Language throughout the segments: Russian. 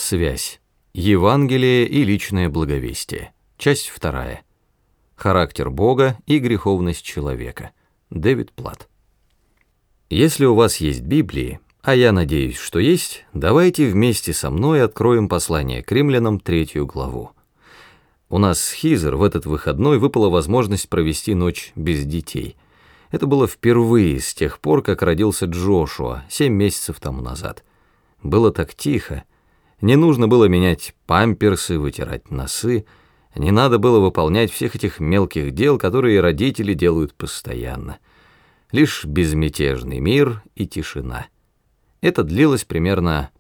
Связь. Евангелие и личное благовестие. Часть 2. Характер Бога и греховность человека. Дэвид Платт. Если у вас есть Библии, а я надеюсь, что есть, давайте вместе со мной откроем послание к Римлянам 3 главу. У нас с Хизер в этот выходной выпала возможность провести ночь без детей. Это было впервые с тех пор, как родился Джошуа 7 месяцев тому назад. Было так тихо. Не нужно было менять памперсы, вытирать носы, не надо было выполнять всех этих мелких дел, которые родители делают постоянно. Лишь безмятежный мир и тишина. Это длилось примерно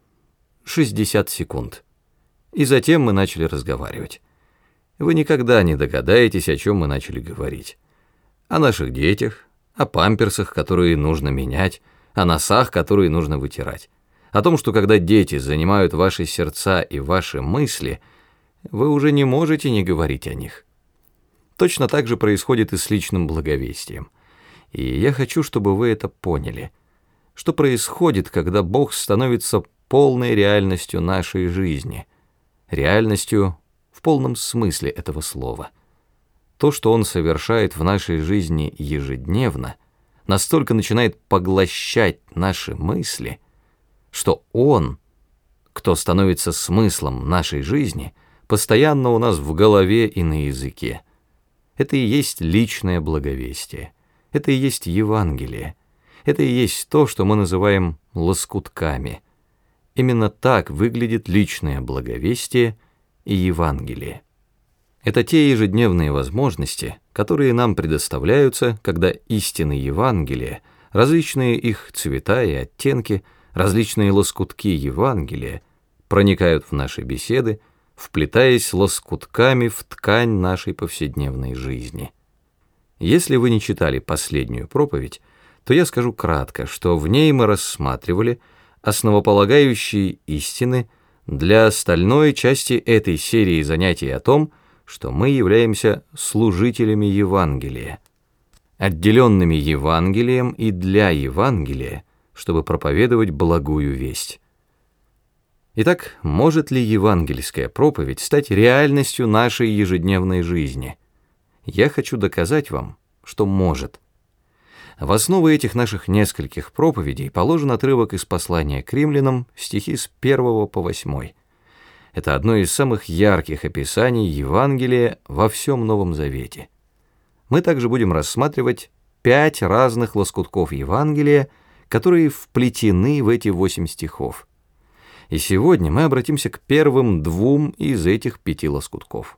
60 секунд. И затем мы начали разговаривать. Вы никогда не догадаетесь, о чем мы начали говорить. О наших детях, о памперсах, которые нужно менять, о носах, которые нужно вытирать. О том, что когда дети занимают ваши сердца и ваши мысли, вы уже не можете не говорить о них. Точно так же происходит и с личным благовестием. И я хочу, чтобы вы это поняли. Что происходит, когда Бог становится полной реальностью нашей жизни, реальностью в полном смысле этого слова. То, что Он совершает в нашей жизни ежедневно, настолько начинает поглощать наши мысли, что Он, кто становится смыслом нашей жизни, постоянно у нас в голове и на языке. Это и есть личное благовестие, это и есть Евангелие, это и есть то, что мы называем лоскутками. Именно так выглядит личное благовестие и Евангелие. Это те ежедневные возможности, которые нам предоставляются, когда истины Евангелия, различные их цвета и оттенки, различные лоскутки Евангелия проникают в наши беседы, вплетаясь лоскутками в ткань нашей повседневной жизни. Если вы не читали последнюю проповедь, то я скажу кратко, что в ней мы рассматривали основополагающие истины для остальной части этой серии занятий о том, что мы являемся служителями Евангелия, отделенными Евангелием и для Евангелия, чтобы проповедовать благую весть. Итак, может ли евангельская проповедь стать реальностью нашей ежедневной жизни? Я хочу доказать вам, что может. В основу этих наших нескольких проповедей положен отрывок из послания к Римлянам, стихи с 1 по 8. Это одно из самых ярких описаний Евангелия во всем Новом Завете. Мы также будем рассматривать 5 разных лоскутков Евангелия, которые вплетены в эти 8 стихов. И сегодня мы обратимся к первым 2 из этих 5 лоскутков.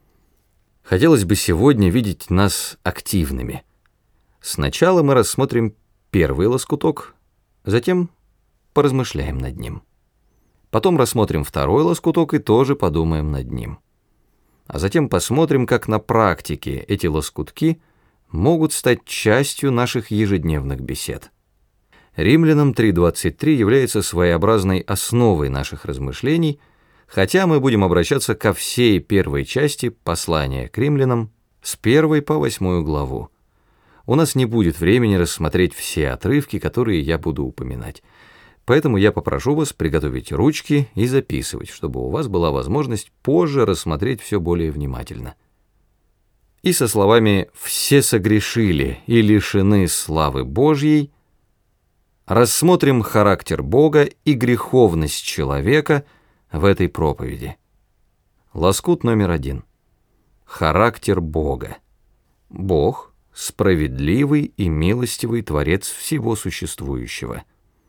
Хотелось бы сегодня видеть нас активными. Сначала мы рассмотрим первый лоскуток, затем поразмышляем над ним. Потом рассмотрим второй лоскуток и тоже подумаем над ним. А затем посмотрим, как на практике эти лоскутки могут стать частью наших ежедневных бесед. Римлянам 3:23 является своеобразной основой наших размышлений, хотя мы будем обращаться ко всей первой части послания к Римлянам с 1 по 8 главу. У нас не будет времени рассмотреть все отрывки, которые я буду упоминать. Поэтому я попрошу вас приготовить ручки и записывать, чтобы у вас была возможность позже рассмотреть все более внимательно. И со словами «все согрешили и лишены славы Божьей» рассмотрим характер Бога и греховность человека в этой проповеди. Лоскут номер 1. Характер Бога. Бог – справедливый и милостивый Творец всего существующего.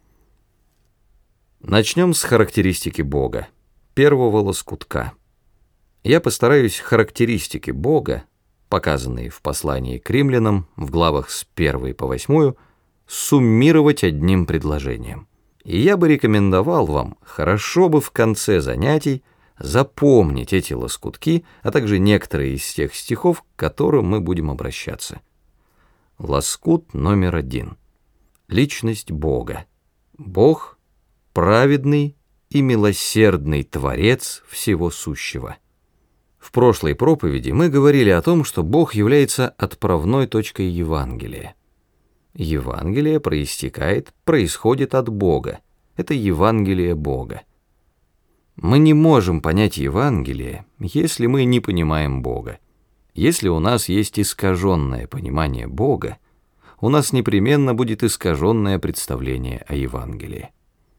Начнем с характеристики Бога, первого лоскутка. Я постараюсь характеристики Бога, показанные в послании к Римлянам в главах с 1 по 8, суммировать одним предложением. И я бы рекомендовал вам хорошо бы в конце занятий запомнить эти лоскутки, а также некоторые из тех стихов, к которым мы будем обращаться. Лоскут номер 1. Личность Бога. Бог – праведный и милосердный Творец всего сущего. В прошлой проповеди мы говорили о том, что Бог является отправной точкой Евангелия. Евангелие происходит от Бога. Это Евангелие Бога. Мы не можем понять Евангелие, если мы не понимаем Бога. Если у нас есть искаженное понимание Бога, у нас непременно будет искаженное представление о Евангелии.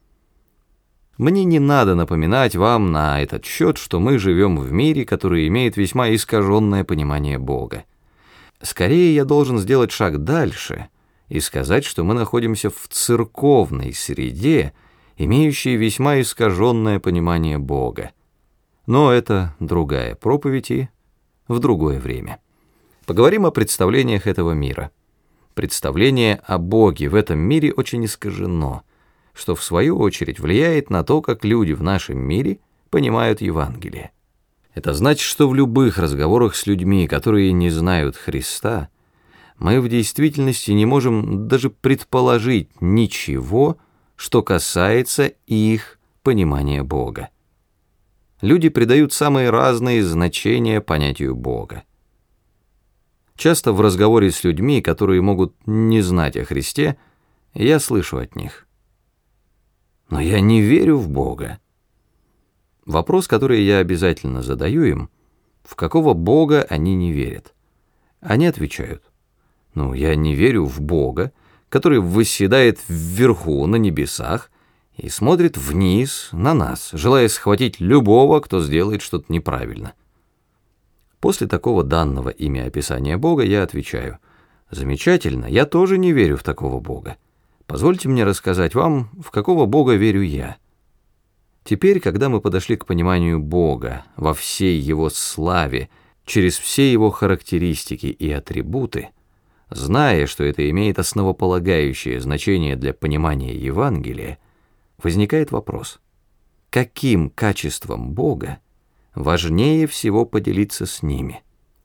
Мне не надо напоминать вам на этот счет, что мы живем в мире, который имеет весьма искаженное понимание Бога. Скорее, я должен сделать шаг дальше и сказать, что мы находимся в церковной среде, имеющей весьма искаженное понимание Бога. Но это другая проповедь и в другое время. Поговорим о представлениях этого мира. Представление о Боге в этом мире очень искажено, что в свою очередь влияет на то, как люди в нашем мире понимают Евангелие. Это значит, что в любых разговорах с людьми, которые не знают Христа, мы в действительности не можем даже предположить ничего, что касается их понимания Бога. Люди придают самые разные значения понятию Бога. Часто в разговоре с людьми, которые могут не знать о Христе, я слышу от них: «Но я не верю в Бога». Вопрос, который я обязательно задаю им: в какого Бога они не верят? Они отвечают: «Ну, я не верю в Бога, который восседает вверху на небесах и смотрит вниз на нас, желая схватить любого, кто сделает что-то неправильно». После такого данного ими описания Бога я отвечаю: «Замечательно, я тоже не верю в такого Бога. Позвольте мне рассказать вам, в какого Бога верю я». Теперь, когда мы подошли к пониманию Бога во всей Его славе, через все Его характеристики и атрибуты, зная, что это имеет основополагающее значение для понимания Евангелия, возникает вопрос: каким качеством Бога важнее всего поделиться с ними?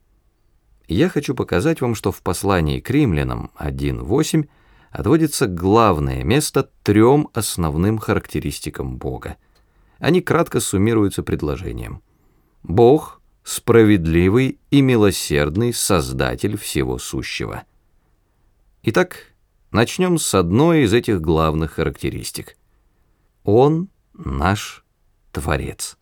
Я хочу показать вам, что в послании к Римлянам 1:8 отводится главное место трем основным характеристикам Бога. Они кратко суммируются предложением: Бог — справедливый и милосердный Создатель всего сущего. Итак, начнем с одной из этих главных характеристик. Он наш Творец.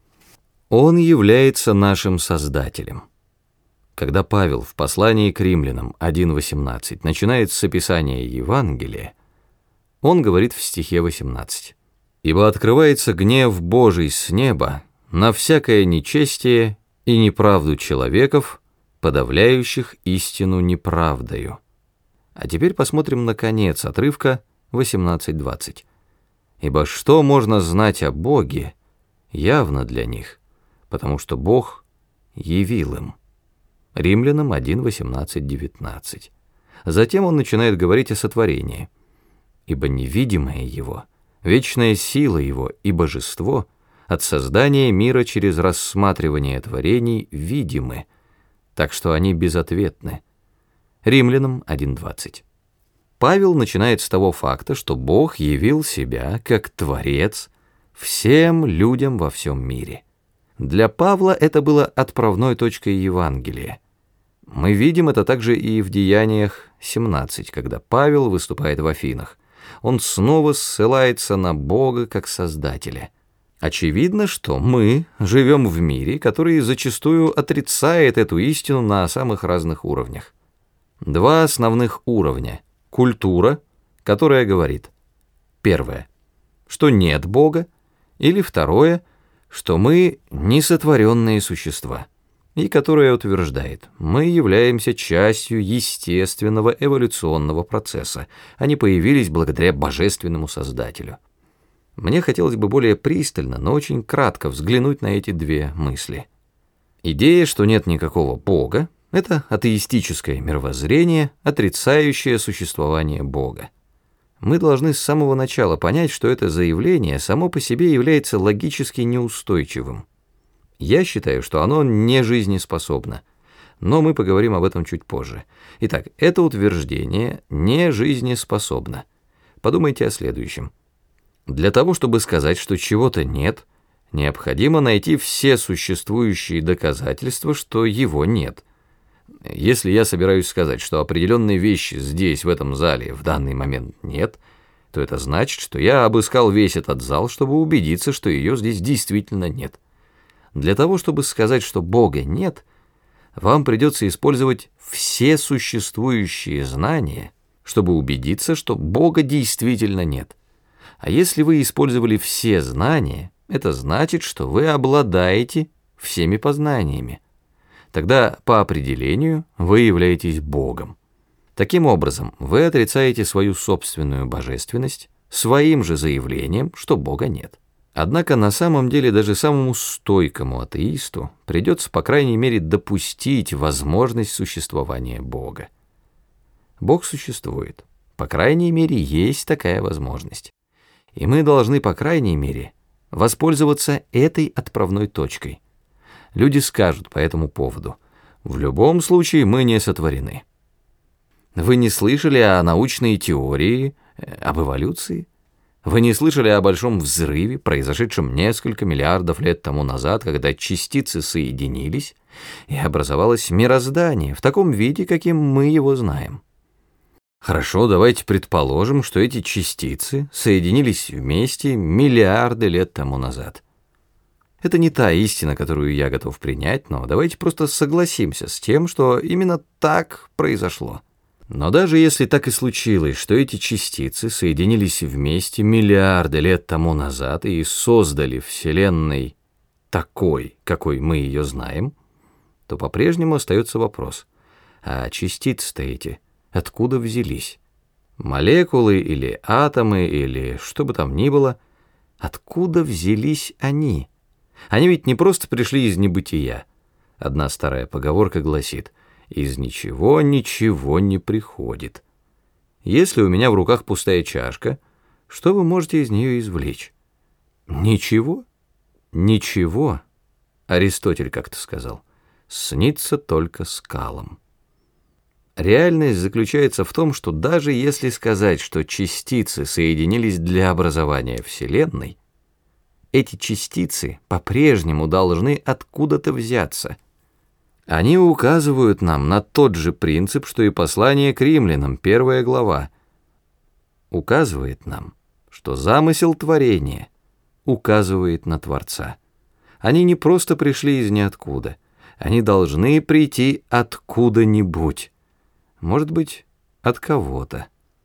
Он является нашим Создателем. Когда Павел в послании к Римлянам 1:18 начинает с описания Евангелия, он говорит в стихе 18: «Ибо открывается гнев Божий с неба на всякое нечестие и неправду человеков, подавляющих истину неправдою». А теперь посмотрим на конец отрывка 18:20. «Ибо что можно знать о Боге, явно для них, потому что Бог явил им». Римлянам 1:18-19. Затем он начинает говорить о сотворении. «Ибо невидимое Его, вечная сила Его и божество от создания мира через рассматривание творений видимы, так что они безответны». Римлянам 1:20. Павел начинает с того факта, что Бог явил себя как Творец всем людям во всем мире. Для Павла это было отправной точкой Евангелия. Мы видим это также и в Деяниях 17, когда Павел выступает в Афинах. Он снова ссылается на Бога как Создателя. Очевидно, что мы живем в мире, который зачастую отрицает эту истину на самых разных уровнях. Два основных уровня. Культура, которая говорит: первое, что нет Бога, или второе, что мы несотворенные существа, и которая утверждает: мы являемся частью естественного эволюционного процесса, они появились благодаря божественному Создателю. Мне хотелось бы более пристально, но очень кратко взглянуть на эти две мысли. Идея, что нет никакого Бога, это атеистическое мировоззрение, отрицающее существование Бога. Мы должны с самого начала понять, что это заявление само по себе является логически неустойчивым. Я считаю, что оно не жизнеспособно, но мы поговорим об этом чуть позже. Итак, это утверждение не жизнеспособно. Подумайте о следующем. Для того, чтобы сказать, что чего-то нет, необходимо найти все существующие доказательства, что его нет. Если я собираюсь сказать, что определенной вещи здесь, в этом зале, в данный момент нет, то это значит, что я обыскал весь этот зал, чтобы убедиться, что ее здесь действительно нет. Для того, чтобы сказать, что Бога нет, вам придется использовать все существующие знания, чтобы убедиться, что Бога действительно нет. А если вы использовали все знания, это значит, что вы обладаете всеми познаниями. Тогда по определению вы являетесь Богом. Таким образом, вы отрицаете свою собственную божественность своим же заявлением, что Бога нет. Однако на самом деле даже самому стойкому атеисту придется, по крайней мере, допустить возможность существования Бога. Бог существует. По крайней мере, есть такая возможность. И мы должны, по крайней мере, воспользоваться этой отправной точкой. Люди скажут по этому поводу: в любом случае мы не сотворены. Вы не слышали о научной теории, об эволюции? Вы не слышали о большом взрыве, произошедшем несколько миллиардов лет тому назад, когда частицы соединились, и образовалось мироздание в таком виде, каким мы его знаем? Хорошо, давайте предположим, что эти частицы соединились вместе миллиарды лет тому назад. Это не та истина, которую я готов принять, но давайте просто согласимся с тем, что именно так произошло. Но даже если так и случилось, что эти частицы соединились вместе миллиарды лет тому назад и создали Вселенной такой, какой мы ее знаем, то по-прежнему остается вопрос: а частицы-то эти откуда взялись? Молекулы или атомы или что бы там ни было, откуда взялись они? Они ведь не просто пришли из небытия. Одна старая поговорка гласит: из ничего ничего не приходит. Если у меня в руках пустая чашка, что вы можете из нее извлечь? Ничего? Ничего, Аристотель как-то сказал, снится только скалам. Реальность заключается в том, что даже если сказать, что частицы соединились для образования Вселенной, эти частицы по-прежнему должны откуда-то взяться. Они указывают нам на тот же принцип, что и послание к римлянам, 1 глава. Указывает нам, что замысел творения указывает на Творца. Они не просто пришли из ниоткуда, они должны прийти откуда-нибудь. Может быть, от кого-то.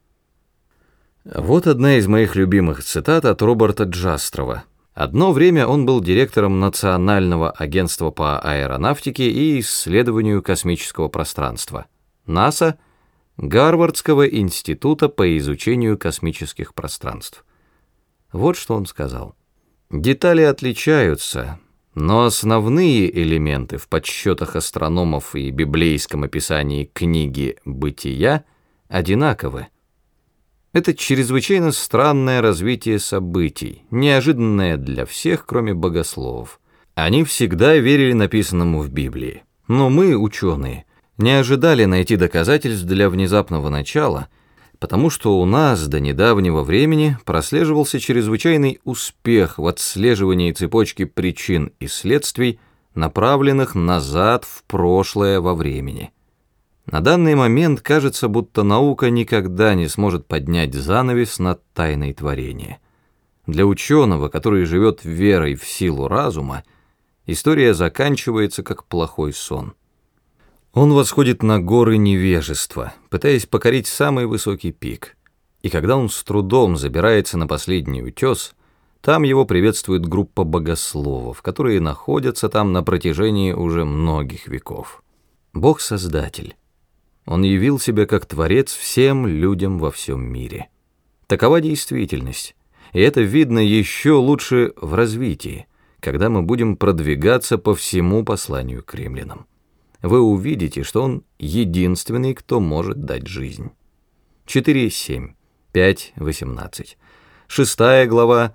Вот одна из моих любимых цитат от Роберта Джастрова. Одно время он был директором Национального агентства по аэронавтике и исследованию космического пространства, НАСА, Гарвардского института по изучению космических пространств. Вот что он сказал. Детали отличаются, но основные элементы в подсчетах астрономов и библейском описании книги «Бытия» одинаковы. Это чрезвычайно странное развитие событий, неожиданное для всех, кроме богословов. Они всегда верили написанному в Библии. Но мы, ученые, не ожидали найти доказательств для внезапного начала, потому что у нас до недавнего времени прослеживался чрезвычайный успех в отслеживании цепочки причин и следствий, направленных назад в прошлое во времени. На данный момент кажется, будто наука никогда не сможет поднять занавес над тайной творения. Для ученого, который живет верой в силу разума, история заканчивается как плохой сон. Он восходит на горы невежества, пытаясь покорить самый высокий пик. И когда он с трудом забирается на последний утес, там его приветствует группа богословов, которые находятся там на протяжении уже многих веков. Бог-создатель. Он явил себя как Творец всем людям во всем мире. Такова действительность, и это видно еще лучше в развитии, когда мы будем продвигаться по всему посланию к римлянам. Вы увидите, что он единственный, кто может дать жизнь. 4:7, 5:18, 6 глава,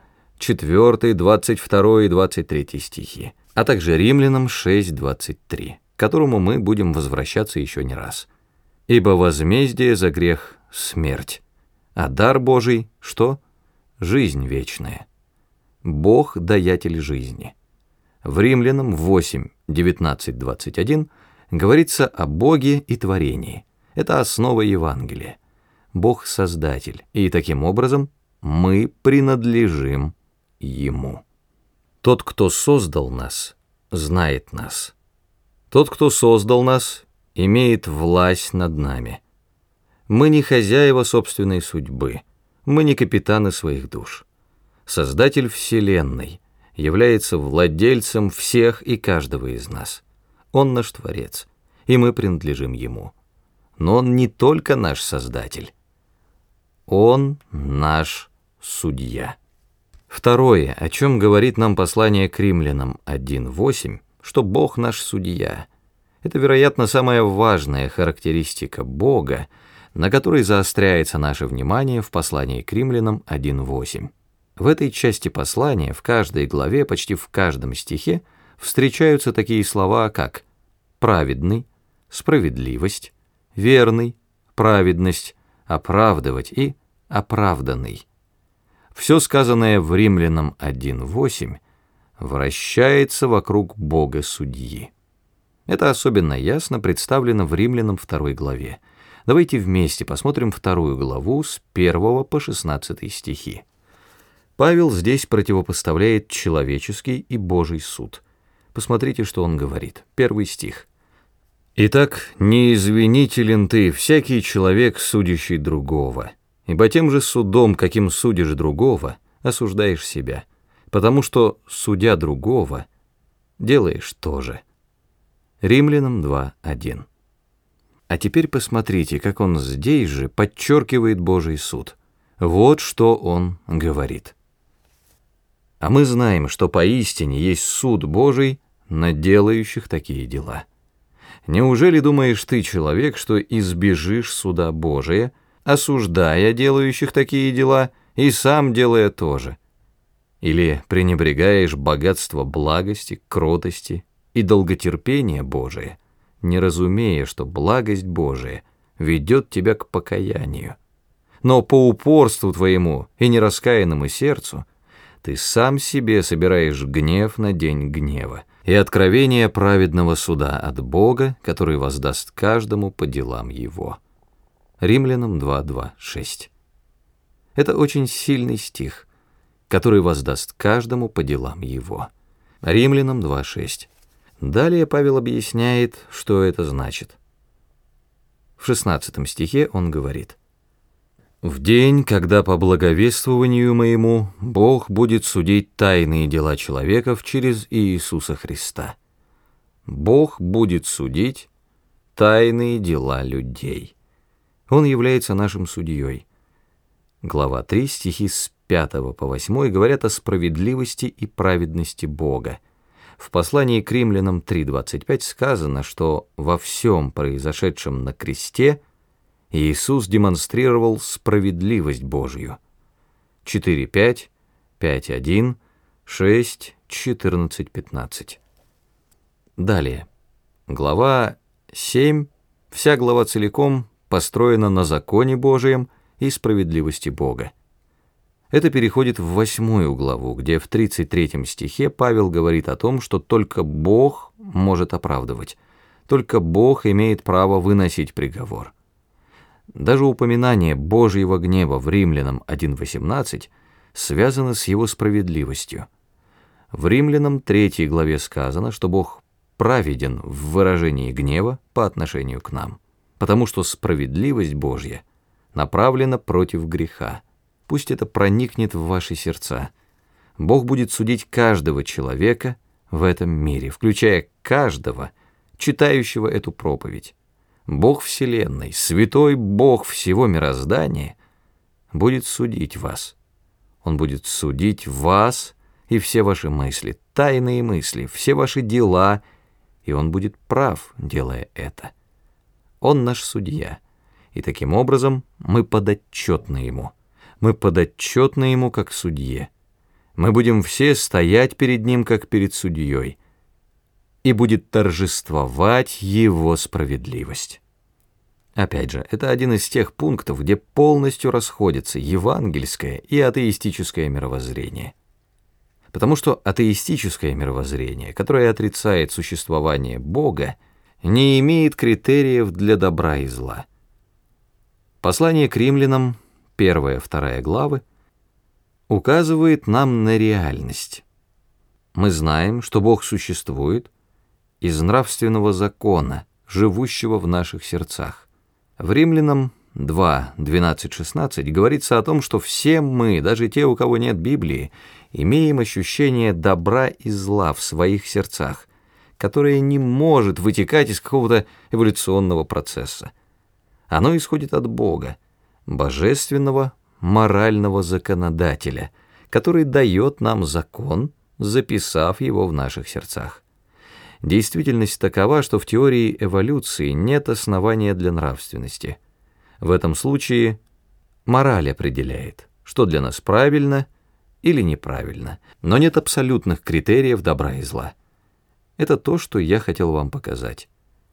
4, 22 и 23 стихи, а также Римлянам 6:23, к которому мы будем возвращаться еще не раз. Ибо возмездие за грех — смерть, а дар Божий — что? Жизнь вечная. Бог — даятель жизни. В Римлянам 8:19-21 говорится о Боге и творении. Это основа Евангелия. Бог — создатель, и таким образом мы принадлежим Ему. Тот, кто создал нас, знает нас. Тот, кто создал нас, имеет власть над нами. Мы не хозяева собственной судьбы, мы не капитаны своих душ. Создатель Вселенной является владельцем всех и каждого из нас. Он наш Творец, и мы принадлежим Ему. Но Он не только наш Создатель, Он наш Судья. Второе, о чем говорит нам послание к Римлянам 1:8, что Бог наш Судья. Это, вероятно, самая важная характеристика Бога, на которой заостряется наше внимание в послании к Римлянам 1:8. В этой части послания, в каждой главе, почти в каждом стихе, встречаются такие слова, как «праведный», «справедливость», «верный», «праведность», «оправдывать» и «оправданный». Все сказанное в Римлянам 1:8 вращается вокруг Бога-судьи. Это особенно ясно представлено в Римлянам 2 главе. Давайте вместе посмотрим 2 главу с 1 по 16 стихи. Павел здесь противопоставляет человеческий и Божий суд. Посмотрите, что он говорит. 1 стих. «Итак, не извинителен ты, всякий человек, судящий другого, ибо тем же судом, каким судишь другого, осуждаешь себя, потому что, судя другого, делаешь то же». Римлянам 2:1. А теперь посмотрите, как он здесь же подчеркивает Божий суд. Вот что он говорит. «А мы знаем, что поистине есть суд Божий на делающих такие дела. Неужели думаешь ты, человек, что избежишь суда Божия, осуждая делающих такие дела и сам делая то же? Или пренебрегаешь богатство благости, кротости и долготерпения Божия, не разумея, что благость Божия ведет тебя к покаянию? Но по упорству твоему и нераскаянному сердцу ты сам себе собираешь гнев на день гнева и откровение праведного суда от Бога, который воздаст каждому по делам его». Римлянам 2:2-6. Это очень сильный стих, который воздаст каждому по делам его. Римлянам 2:6. Далее Павел объясняет, что это значит. В 16 стихе он говорит: «В день, когда по благовествованию моему Бог будет судить тайные дела человеков через Иисуса Христа». Бог будет судить тайные дела людей. Он является нашим судьей. Глава 3, стихи с 5 по 8 говорят о справедливости и праведности Бога. В послании к Римлянам 3:25 сказано, что во всем произошедшем на кресте Иисус демонстрировал справедливость Божью. 4:5, 5:1, 6, 14:15. Далее. Глава 7, вся глава целиком построена на законе Божием и справедливости Бога. Это переходит в 8 главу, где в 33 стихе Павел говорит о том, что только Бог может оправдывать, только Бог имеет право выносить приговор. Даже упоминание Божьего гнева в Римлянам 1:18 связано с его справедливостью. В Римлянам 3 главе сказано, что Бог праведен в выражении гнева по отношению к нам, потому что справедливость Божья направлена против греха. Пусть это проникнет в ваши сердца. Бог будет судить каждого человека в этом мире, включая каждого, читающего эту проповедь. Бог Вселенной, святой Бог всего мироздания, будет судить вас. Он будет судить вас и все ваши мысли, тайные мысли, все ваши дела, и Он будет прав, делая это. Он наш судья, и таким образом мы подотчетны Ему. Мы подотчетны Ему как судье. Мы будем все стоять перед Ним, как перед судьей, и будет торжествовать Его справедливость. Опять же, это один из тех пунктов, где полностью расходятся евангельское и атеистическое мировоззрение. Потому что атеистическое мировоззрение, которое отрицает существование Бога, не имеет критериев для добра и зла. Послание к Римлянам, 1-2 главы, указывает нам на реальность. Мы знаем, что Бог существует из нравственного закона, живущего в наших сердцах. В Римлянам 2, 12-16 говорится о том, что все мы, даже те, у кого нет Библии, имеем ощущение добра и зла в своих сердцах, которое не может вытекать из какого-то эволюционного процесса. Оно исходит от Бога, божественного морального законодателя, который дает нам закон, записав его в наших сердцах. Действительность такова, что в теории эволюции нет основания для нравственности. В этом случае мораль определяет, что для нас правильно или неправильно, но нет абсолютных критериев добра и зла. Это то, что я хотел вам показать.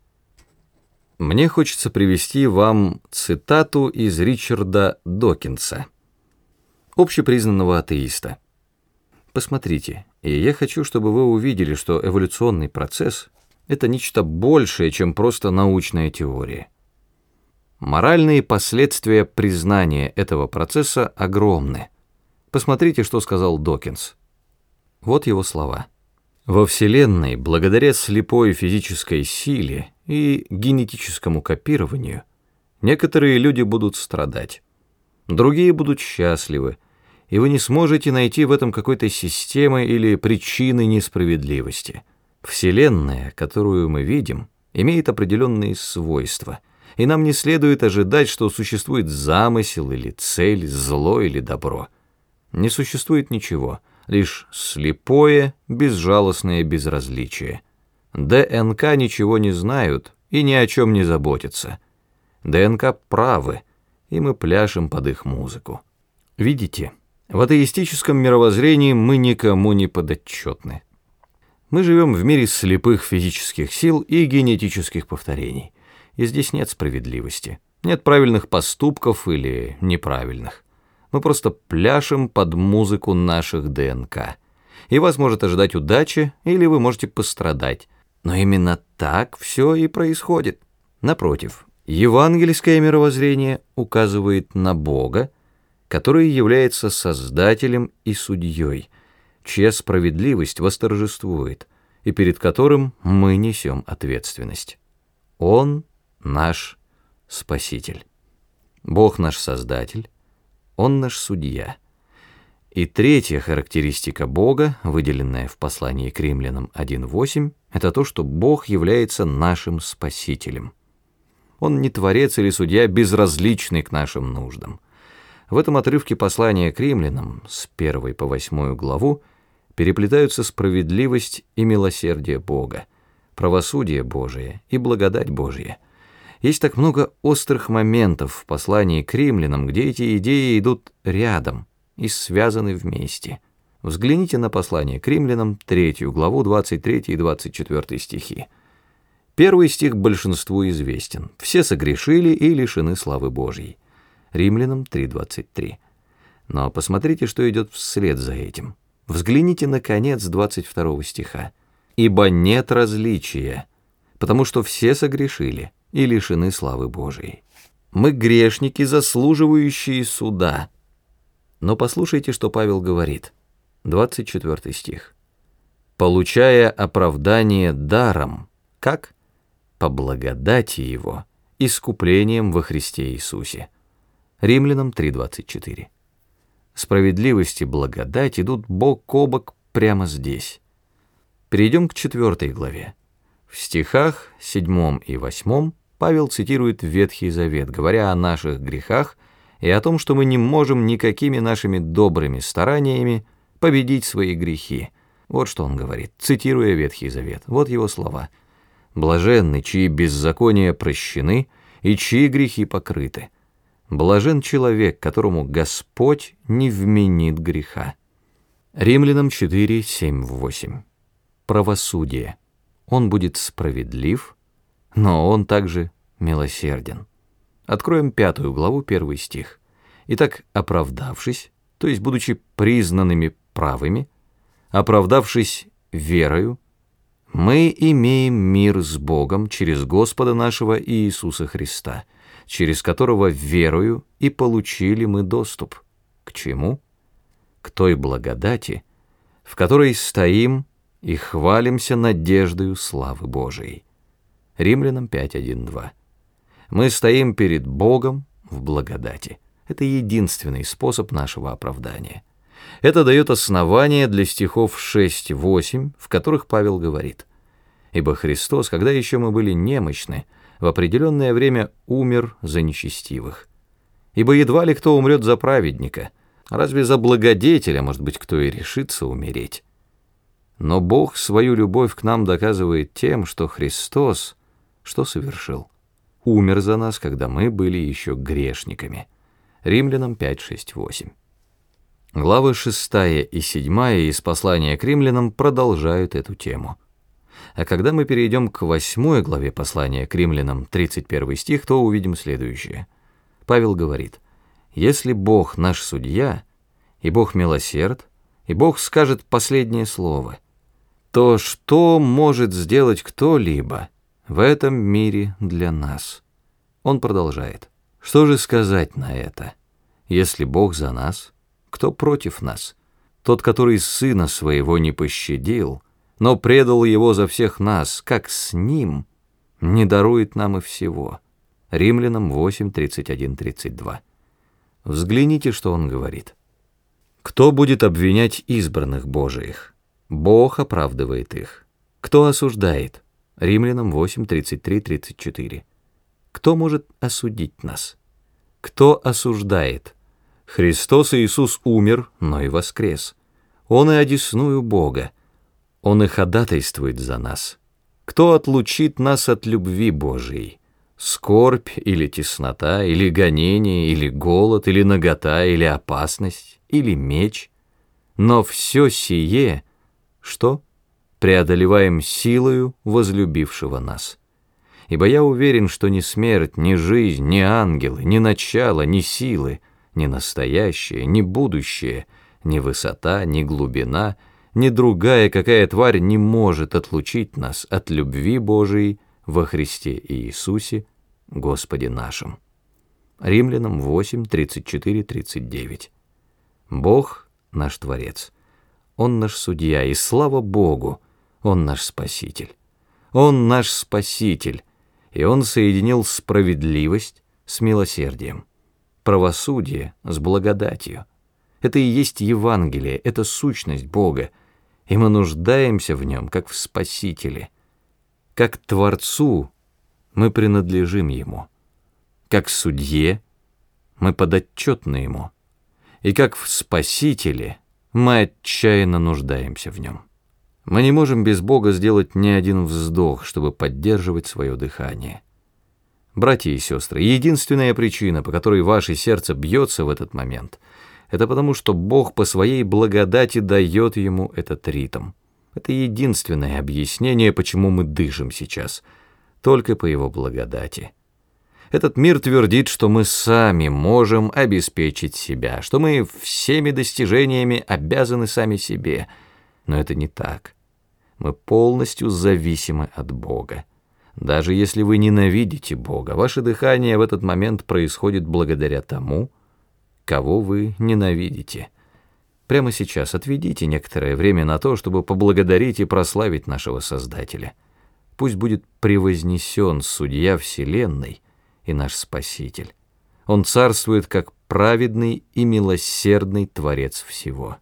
Мне хочется привести вам цитату из Ричарда Докинса, общепризнанного атеиста. Посмотрите, и я хочу, чтобы вы увидели, что эволюционный процесс — это нечто большее, чем просто научная теория. Моральные последствия признания этого процесса огромны. Посмотрите, что сказал Докинс. Вот его слова. Во Вселенной, благодаря слепой физической силе и генетическому копированию, некоторые люди будут страдать, другие будут счастливы, и вы не сможете найти в этом какой-то системы или причины несправедливости. Вселенная, которую мы видим, имеет определенные свойства, и нам не следует ожидать, что существует замысел или цель, зло или добро. Не существует ничего, лишь слепое, безжалостное безразличие. ДНК ничего не знают и ни о чем не заботятся. ДНК правы, и мы пляшем под их музыку. Видите? В атеистическом мировоззрении мы никому не подотчетны. Мы живем в мире слепых физических сил и генетических повторений, и здесь нет справедливости, нет правильных поступков или неправильных. Мы просто пляшем под музыку наших ДНК, и вас может ожидать удача, или вы можете пострадать, но именно так все и происходит. Напротив, евангельское мировоззрение указывает на Бога, который является Создателем и Судьей, чья справедливость восторжествует, и перед которым мы несем ответственность. Он наш Спаситель. Бог наш Создатель, Он наш Судья. И третья характеристика Бога, выделенная в послании к Римлянам 1:8, это то, что Бог является нашим Спасителем. Он не творец или судья, безразличный к нашим нуждам. В этом отрывке послания к Римлянам с 1 по 8 главу переплетаются справедливость и милосердие Бога, правосудие Божие и благодать Божья. Есть так много острых моментов в послании к Римлянам, где эти идеи идут рядом и связаны вместе. Взгляните на послание к Римлянам, 3 главу, 23 и 24 стихи. Первый стих большинству известен. «Все согрешили и лишены славы Божьей». Римлянам 3:23. Но посмотрите, что идет вслед за этим. Взгляните на конец 22 стиха. «Ибо нет различия, потому что все согрешили и лишены славы Божией». Мы грешники, заслуживающие суда. Но послушайте, что Павел говорит. 24 стих. «Получая оправдание даром». Как? По благодати Его, искуплением во Христе Иисусе. Римлянам 3:24. Справедливость и благодать идут бок о бок прямо здесь. Перейдем к 4 главе. В стихах 7 и 8 Павел цитирует Ветхий Завет, говоря о наших грехах и о том, что мы не можем никакими нашими добрыми стараниями победить свои грехи. Вот что он говорит, цитируя Ветхий Завет. Вот его слова. «Блаженны, чьи беззакония прощены и чьи грехи покрыты. Блажен человек, которому Господь не вменит греха». Римлянам 4, 7, 8. Правосудие. Он будет справедлив, но он также милосерден. Откроем 5 главу, 1 стих. «Итак, оправдавшись, то есть будучи признанными правыми, оправдавшись верою, мы имеем мир с Богом через Господа нашего Иисуса Христа, через которого верою и получили мы доступ». К чему? К к той благодати, в которой стоим и хвалимся надеждою славы Божией. Римлянам 5:1-2. Мы стоим перед Богом в благодати. Это единственный способ нашего оправдания. Это дает основание для стихов 6-8, в которых Павел говорит: «Ибо Христос, когда еще мы были немощны, в определенное время умер за нечестивых. Ибо едва ли кто умрет за праведника, разве за благодетеля, может быть, кто и решится умереть. Но Бог свою любовь к нам доказывает тем, что Христос, что совершил? Умер за нас, когда мы были еще грешниками». Римлянам 5:6-8. Главы 6 и 7 из послания к римлянам продолжают эту тему. А когда мы перейдем к 8 главе послания к римлянам, 31 стих, то увидим следующее. Павел говорит: «Если Бог наш судья, и Бог милосерд, и Бог скажет последнее слово, то что может сделать кто-либо в этом мире для нас?» Он продолжает: «Что же сказать на это? Если Бог за нас, кто против нас? Тот, который Сына Своего не пощадил, но предал Его за всех нас, как с Ним не дарует нам и всего». Римлянам 8:31-32. Взгляните, что он говорит. «Кто будет обвинять избранных Божиих? Бог оправдывает их. Кто осуждает?» Римлянам 8:33-34. «Кто может осудить нас? Кто осуждает? Христос Иисус умер, но и воскрес. Он и одесную Бога. Он и ходатайствует за нас. Кто отлучит нас от любви Божией? Скорбь или теснота, или гонение, или голод, или нагота, или опасность, или меч? Но все сие, что? Преодолеваем силою возлюбившего нас. Ибо я уверен, что ни смерть, ни жизнь, ни ангелы, ни начало, ни силы, ни настоящее, ни будущее, ни высота, ни глубина, ни другая какая тварь не может отлучить нас от любви Божией во Христе Иисусе, Господе нашим». Римлянам 8:34-39. Бог наш Творец, Он наш Судья, и слава Богу, Он наш Спаситель. Он наш Спаситель, и Он соединил справедливость с милосердием, правосудие с благодатью. Это и есть Евангелие, это сущность Бога, и мы нуждаемся в Нем, как в Спасителе. Как Творцу мы принадлежим Ему, как Судье мы подотчетны Ему, и как в Спасителе мы отчаянно нуждаемся в Нем. Мы не можем без Бога сделать ни один вздох, чтобы поддерживать свое дыхание. Братья и сестры, единственная причина, по которой ваше сердце бьется в этот момент, это потому, что Бог по своей благодати дает ему этот ритм. Это единственное объяснение, почему мы дышим сейчас, только по Его благодати. Этот мир твердит, что мы сами можем обеспечить себя, что мы всеми достижениями обязаны сами себе. Но это не так. Мы полностью зависимы от Бога. Даже если вы ненавидите Бога, ваше дыхание в этот момент происходит благодаря тому, кого вы ненавидите. Прямо сейчас отведите некоторое время на то, чтобы поблагодарить и прославить нашего Создателя. Пусть будет превознесен Судья Вселенной и наш Спаситель. Он царствует как праведный и милосердный Творец всего.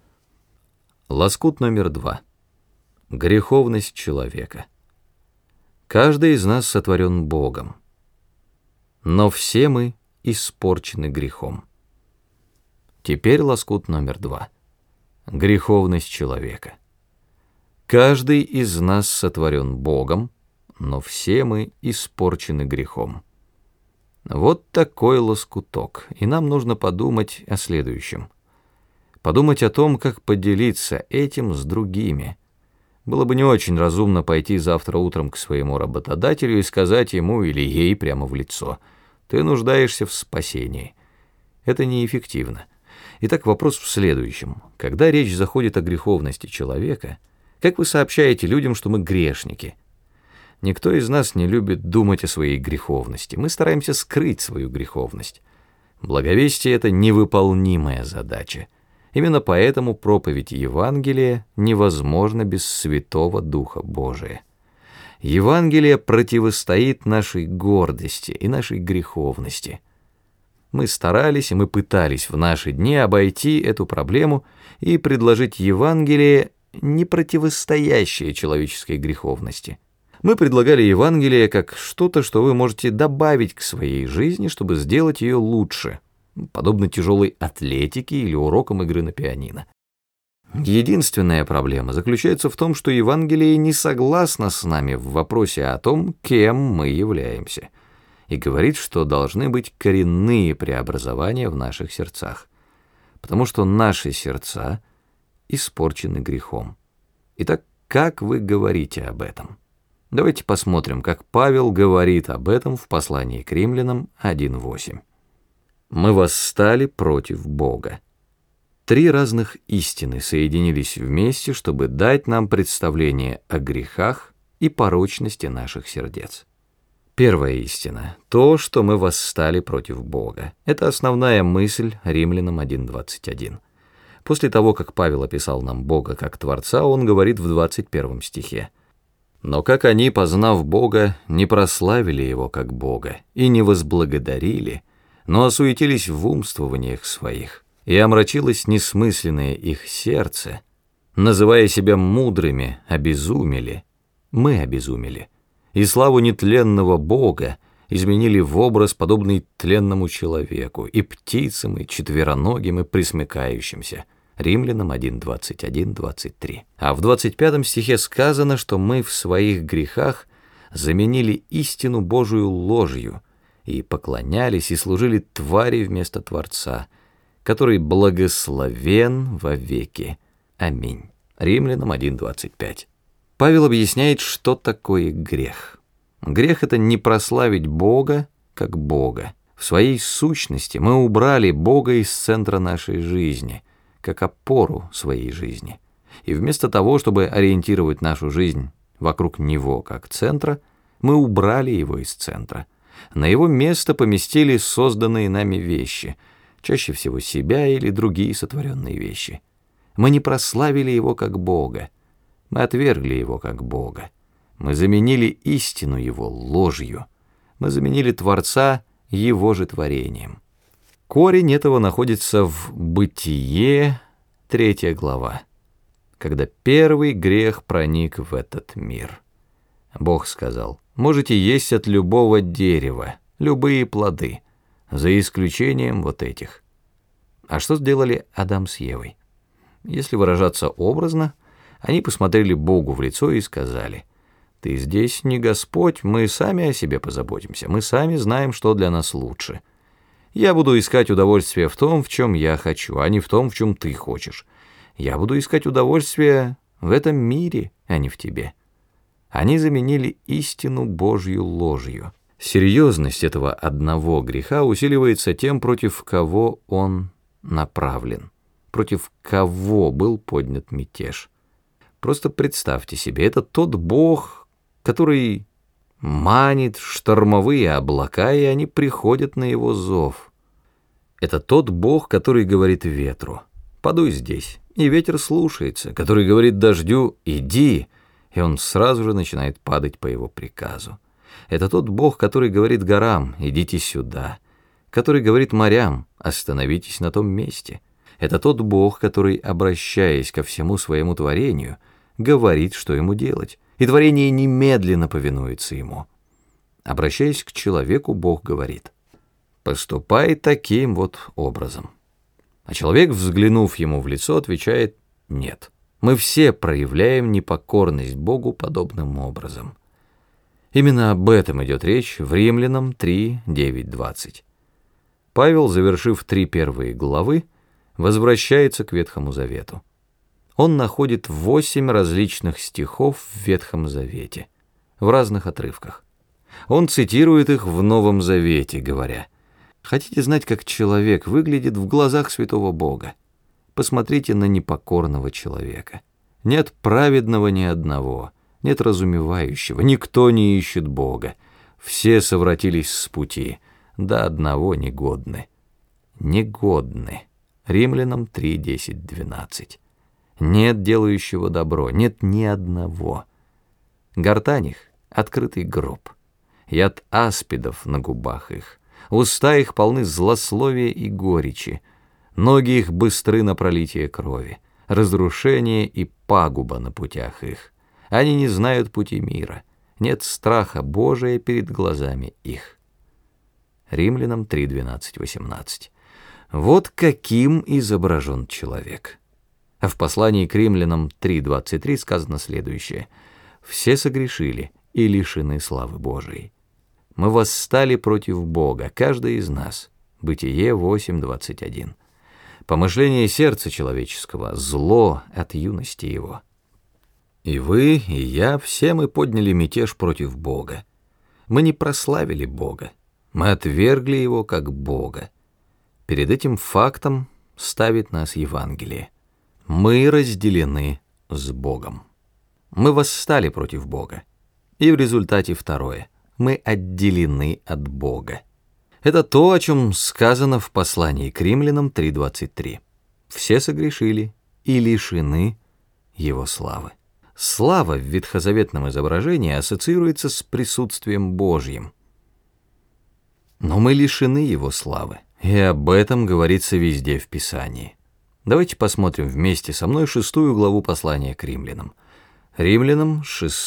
Лоскут номер 2. Греховность человека. Каждый из нас сотворен Богом, но все мы испорчены грехом. Теперь лоскут номер 2. Греховность человека. Каждый из нас сотворен Богом, но все мы испорчены грехом. Вот такой лоскуток, и нам нужно подумать о следующем. Подумать о том, как поделиться этим с другими. Было бы не очень разумно пойти завтра утром к своему работодателю и сказать ему или ей прямо в лицо: «Ты нуждаешься в спасении». Это неэффективно. Итак, вопрос в следующем. Когда речь заходит о греховности человека, как вы сообщаете людям, что мы грешники? Никто из нас не любит думать о своей греховности. Мы стараемся скрыть свою греховность. Благовестие — это невыполнимая задача. Именно поэтому проповедь Евангелия невозможна без Святого Духа Божия. Евангелие противостоит нашей гордости и нашей греховности. Мы старались и мы пытались в наши дни обойти эту проблему и предложить Евангелие, не противостоящее человеческой греховности. Мы предлагали Евангелие как что-то, что вы можете добавить к своей жизни, чтобы сделать ее лучше, подобно тяжелой атлетике или урокам игры на пианино. Единственная проблема заключается в том, что Евангелие не согласно с нами в вопросе о том, кем мы являемся, и говорит, что должны быть коренные преобразования в наших сердцах, потому что наши сердца испорчены грехом. Итак, как вы говорите об этом? Давайте посмотрим, как Павел говорит об этом в послании к Римлянам 1:8. «Мы восстали против Бога». 3 разных истины соединились вместе, чтобы дать нам представление о грехах и порочности наших сердец. Первая истина – то, что мы восстали против Бога. Это основная мысль Римлянам 1:21. После того, как Павел описал нам Бога как Творца, он говорит в 21 стихе: «Но как они, познав Бога, не прославили Его как Бога и не возблагодарили, но осуетились в умствованиях своих, и омрачилось несмысленное их сердце, называя себя мудрыми, обезумели, мы обезумели, и славу нетленного Бога изменили в образ, подобный тленному человеку, и птицам, и четвероногим, и пресмыкающимся». Римлянам 1:21-23. А в 25 стихе сказано, что мы в своих грехах заменили истину Божию ложью и поклонялись и служили твари вместо Творца, который благословен вовеки. Аминь. Римлянам 1:25. Павел объясняет, что такое грех. Грех — это не прославить Бога как Бога. В своей сущности мы убрали Бога из центра нашей жизни, как опору своей жизни. И вместо того, чтобы ориентировать нашу жизнь вокруг Него как центра, мы убрали Его из центра. На Его место поместили созданные нами вещи, чаще всего себя или другие сотворенные вещи. Мы не прославили Его как Бога, мы отвергли Его как Бога. Мы заменили истину Его ложью, мы заменили Творца Его же творением. Корень этого находится в Бытие, 3 глава, когда первый грех проник в этот мир. Бог сказал: «Можете есть от любого дерева, любые плоды, за исключением вот этих». А что сделали Адам с Евой? Если выражаться образно, они посмотрели Богу в лицо и сказали: «Ты здесь не Господь, мы сами о себе позаботимся, мы сами знаем, что для нас лучше. Я буду искать удовольствие в том, в чем я хочу, а не в том, в чем ты хочешь. Я буду искать удовольствие в этом мире, а не в тебе». Они заменили истину Божью ложью. Серьезность этого одного греха усиливается тем, против кого он направлен, против кого был поднят мятеж. Просто представьте себе, это тот Бог, который манит штормовые облака, и они приходят на Его зов. Это тот Бог, который говорит ветру: «Подуй здесь», и ветер слушается, который говорит дождю: «Иди», и он сразу же начинает падать по Его приказу. Это тот Бог, который говорит горам: «Идите сюда», который говорит морям: «Остановитесь на том месте». Это тот Бог, который, обращаясь ко всему своему творению, говорит, что ему делать, и творение немедленно повинуется ему. Обращаясь к человеку, Бог говорит: «Поступай таким вот образом». А человек, взглянув ему в лицо, отвечает: «Нет». Мы все проявляем непокорность Богу подобным образом. Именно об этом идет речь в Римлянам 3:9-20. Павел, завершив 3 первые главы, возвращается к Ветхому Завету. Он находит 8 различных стихов в Ветхом Завете, в разных отрывках. Он цитирует их в Новом Завете, говоря: «Хотите знать, как человек выглядит в глазах святого Бога? Посмотрите на непокорного человека. Нет праведного ни одного, нет разумевающего, никто не ищет Бога. Все совратились с пути, до одного негодны». Негодны. Римлянам 3, 10, 12. Нет делающего добро, нет ни одного. Гортань их — открытый гроб, яд аспидов на губах их, уста их полны злословия и горечи, ноги их быстры на пролитие крови, разрушение и пагуба на путях их. Они не знают пути мира, нет страха Божия перед глазами их. Римлянам 3, 12, 18. Вот каким изображен человек. А в послании к Римлянам 3:23 сказано следующее: «Все согрешили и лишены славы Божией. Мы восстали против Бога, каждый из нас». Бытие 8:21. Помышление сердца человеческого — зло от юности его. И вы, и я, все мы подняли мятеж против Бога. Мы не прославили Бога, мы отвергли Его как Бога. Перед этим фактом ставит нас Евангелие. Мы разделены с Богом. Мы восстали против Бога. И в результате второе. Мы отделены от Бога. Это то, о чем сказано в послании к Римлянам 3:23. Все согрешили и лишены Его славы. Слава в ветхозаветном изображении ассоциируется с присутствием Божьим. Но мы лишены Его славы, и об этом говорится везде в Писании. Давайте посмотрим вместе со мной 6 главу послания к Римлянам. Римлянам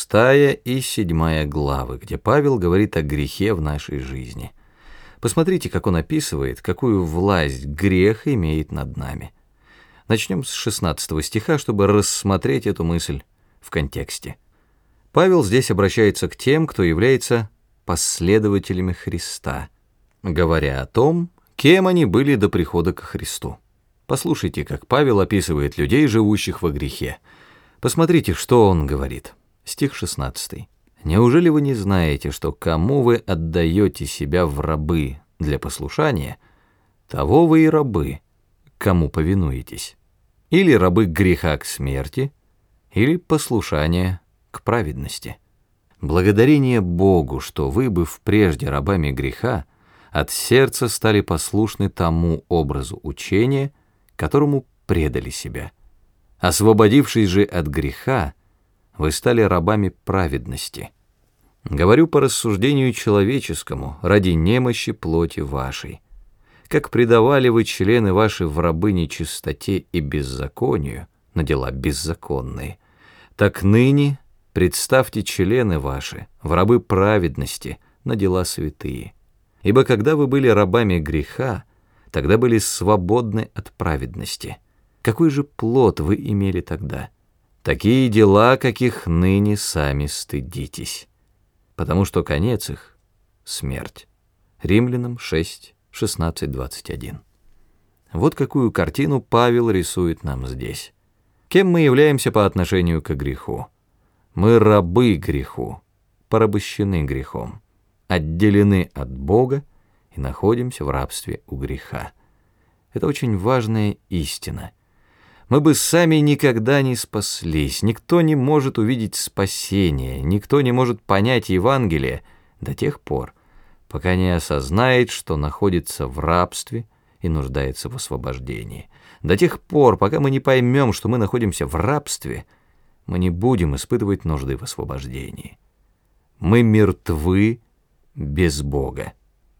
6 и 7 главы, где Павел говорит о грехе в нашей жизни. Посмотрите, как он описывает, какую власть грех имеет над нами. Начнем с 16 стиха, чтобы рассмотреть эту мысль в контексте. Павел здесь обращается к тем, кто является последователями Христа, говоря о том, кем они были до прихода ко Христу. Послушайте, как Павел описывает людей, живущих во грехе. Посмотрите, что он говорит. Стих 16. «Неужели вы не знаете, что кому вы отдаете себя в рабы для послушания, того вы и рабы, кому повинуетесь? Или рабы греха к смерти, или послушания к праведности? Благодарение Богу, что вы, быв прежде рабами греха, от сердца стали послушны тому образу учения, которому предали себя. Освободившись же от греха, вы стали рабами праведности. Говорю по рассуждению человеческому, ради немощи плоти вашей. Как предавали вы члены ваши в рабы нечистоте и беззаконию, на дела беззаконные, так ныне представьте члены ваши в рабы праведности, на дела святые. Ибо когда вы были рабами греха, тогда были свободны от праведности. Какой же плод вы имели тогда? Такие дела, каких ныне сами стыдитесь. Потому что конец их — смерть». Римлянам 6, 16, 21. Вот какую картину Павел рисует нам здесь. Кем мы являемся по отношению к греху? Мы рабы греху, порабощены грехом, отделены от Бога и находимся в рабстве у греха. Это очень важная истина. Мы бы сами никогда не спаслись, никто не может увидеть спасение, никто не может понять Евангелие до тех пор, пока не осознает, что находится в рабстве и нуждается в освобождении. До тех пор, пока мы не поймем, что мы находимся в рабстве, мы не будем испытывать нужды в освобождении. Мы мертвы без Бога.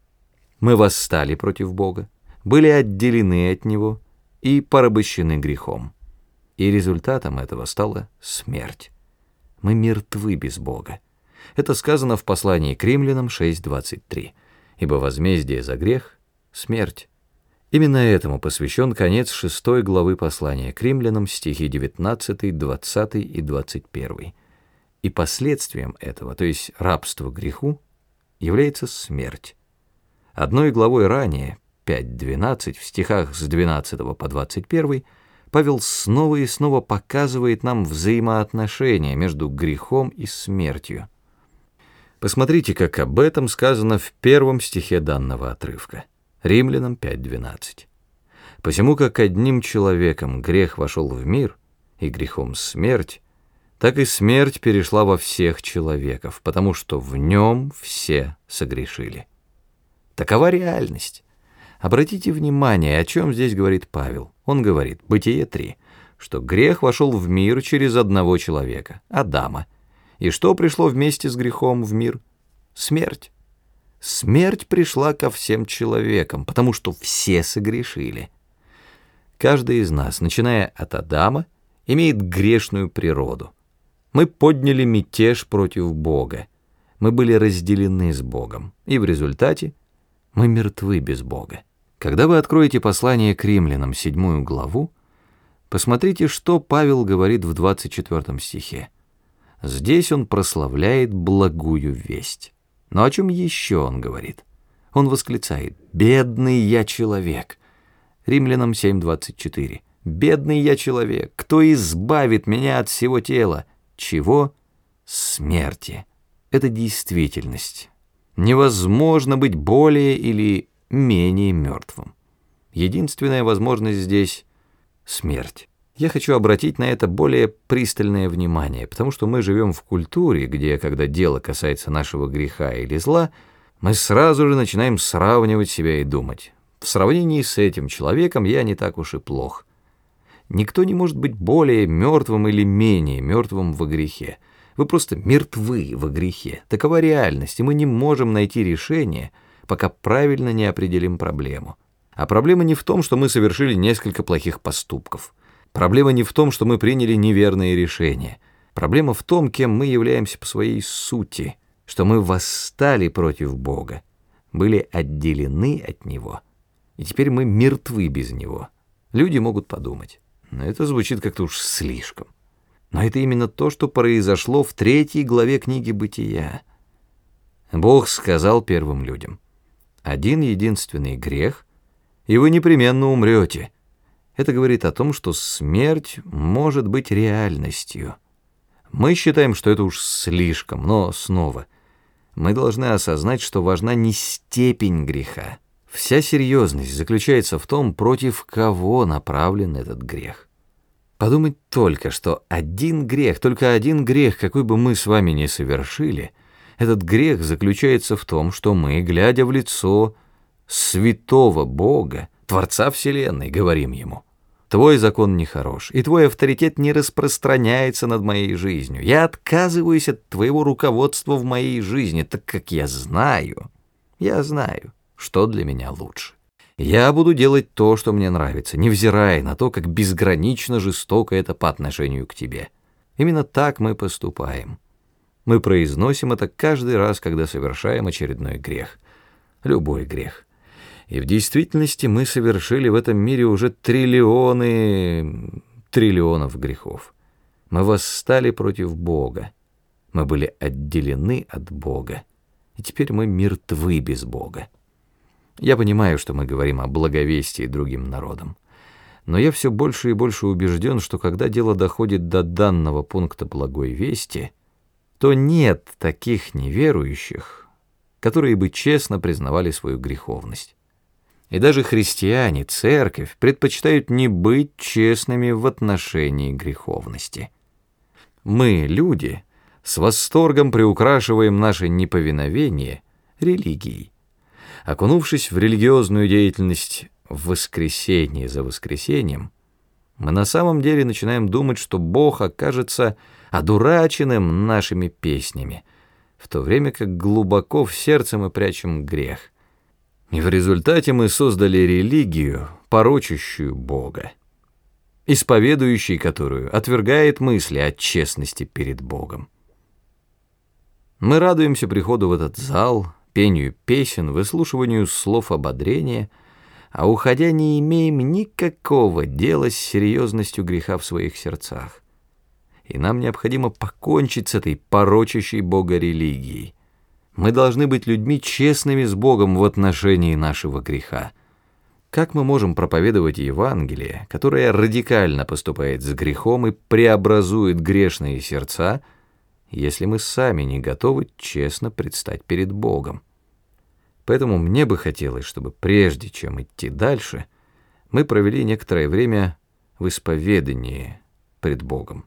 Мы восстали против Бога, были отделены от Него и порабощены грехом. И результатом этого стала смерть. Мы мертвы без Бога. Это сказано в послании к Римлянам 6:23. «Ибо возмездие за грех — смерть». Именно этому посвящен конец 6 главы послания к Римлянам, стихи 19, 20 и 21. И последствием этого, то есть рабства греху, является смерть. Одной главой ранее, 5:12, в стихах с 12 по 21, Павел снова и снова показывает нам взаимоотношения между грехом и смертью. Посмотрите, как об этом сказано в 1 стихе данного отрывка. Римлянам 5:12. «Посему как одним человеком грех вошел в мир, и грехом смерть, так и смерть перешла во всех человеков, потому что в нем все согрешили». Такова реальность. Обратите внимание, о чем здесь говорит Павел. Он говорит, Бытие 3, что грех вошел в мир через одного человека, Адама. И что пришло вместе с грехом в мир? Смерть. Смерть пришла ко всем человекам, потому что все согрешили. Каждый из нас, начиная от Адама, имеет грешную природу. Мы подняли мятеж против Бога. Мы были разделены с Богом, и в результате мы мертвы без Бога. Когда вы откроете послание к Римлянам, 7 главу, посмотрите, что Павел говорит в 24 стихе. Здесь он прославляет благую весть. Но о чем еще он говорит? Он восклицает: «Бедный я человек». Римлянам 7:24. «Бедный я человек, кто избавит меня от всего тела?» Чего? Смерти. Это действительность. Невозможно быть более или менее мертвым. Единственная возможность здесь — смерть. Я хочу обратить на это более пристальное внимание, потому что мы живем в культуре, где, когда дело касается нашего греха или зла, мы сразу же начинаем сравнивать себя и думать: в сравнении с этим человеком я не так уж и плох. Никто не может быть более мертвым или менее мертвым во грехе. Вы просто мертвы во грехе. Такова реальность, и мы не можем найти решение, пока правильно не определим проблему. А проблема не в том, что мы совершили несколько плохих поступков. Проблема не в том, что мы приняли неверные решения. Проблема в том, кем мы являемся по своей сути, что мы восстали против Бога, были отделены от Него, и теперь мы мертвы без Него. Люди могут подумать: это звучит как-то уж слишком. Но это именно то, что произошло в 3 главе книги Бытия. Бог сказал первым людям: один единственный грех, и вы непременно умрете. Это говорит о том, что смерть может быть реальностью. Мы считаем, что это уж слишком, но снова мы должны осознать, что важна не степень греха. Вся серьезность заключается в том, против кого направлен этот грех. Подумать только, что один грех, только один грех, какой бы мы с вами ни совершили, этот грех заключается в том, что мы, глядя в лицо святого Бога, Творца Вселенной, говорим Ему: «Твой закон нехорош, и Твой авторитет не распространяется над моей жизнью. Я отказываюсь от Твоего руководства в моей жизни, так как я знаю, что для меня лучше. Я буду делать то, что мне нравится, невзирая на то, как безгранично жестоко это по отношению к Тебе». Именно так мы поступаем. Мы произносим это каждый раз, когда совершаем очередной грех. Любой грех. И в действительности мы совершили в этом мире уже триллионов грехов. Мы восстали против Бога. Мы были отделены от Бога. И теперь мы мертвы без Бога. Я понимаю, что мы говорим о благовестии другим народам. Но я все больше и больше убежден, что когда дело доходит до данного пункта благой вести, то нет таких неверующих, которые бы честно признавали свою греховность. И даже христиане, церковь, предпочитают не быть честными в отношении греховности. Мы, люди, с восторгом приукрашиваем наше неповиновение религией. Окунувшись в религиозную деятельность в воскресенье за воскресеньем, мы на самом деле начинаем думать, что Бог окажется одураченным нашими песнями, в то время как глубоко в сердце мы прячем грех. И в результате мы создали религию, порочащую Бога, исповедующий которую отвергает мысли о честности перед Богом. Мы радуемся приходу в этот зал, пению песен, выслушиванию слов ободрения, а уходя не имеем никакого дела с серьезностью греха в своих сердцах. И нам необходимо покончить с этой порочащей Бога религией. Мы должны быть людьми честными с Богом в отношении нашего греха. Как мы можем проповедовать Евангелие, которое радикально поступает с грехом и преобразует грешные сердца, если мы сами не готовы честно предстать перед Богом? Поэтому мне бы хотелось, чтобы прежде чем идти дальше, мы провели некоторое время в исповедании пред Богом.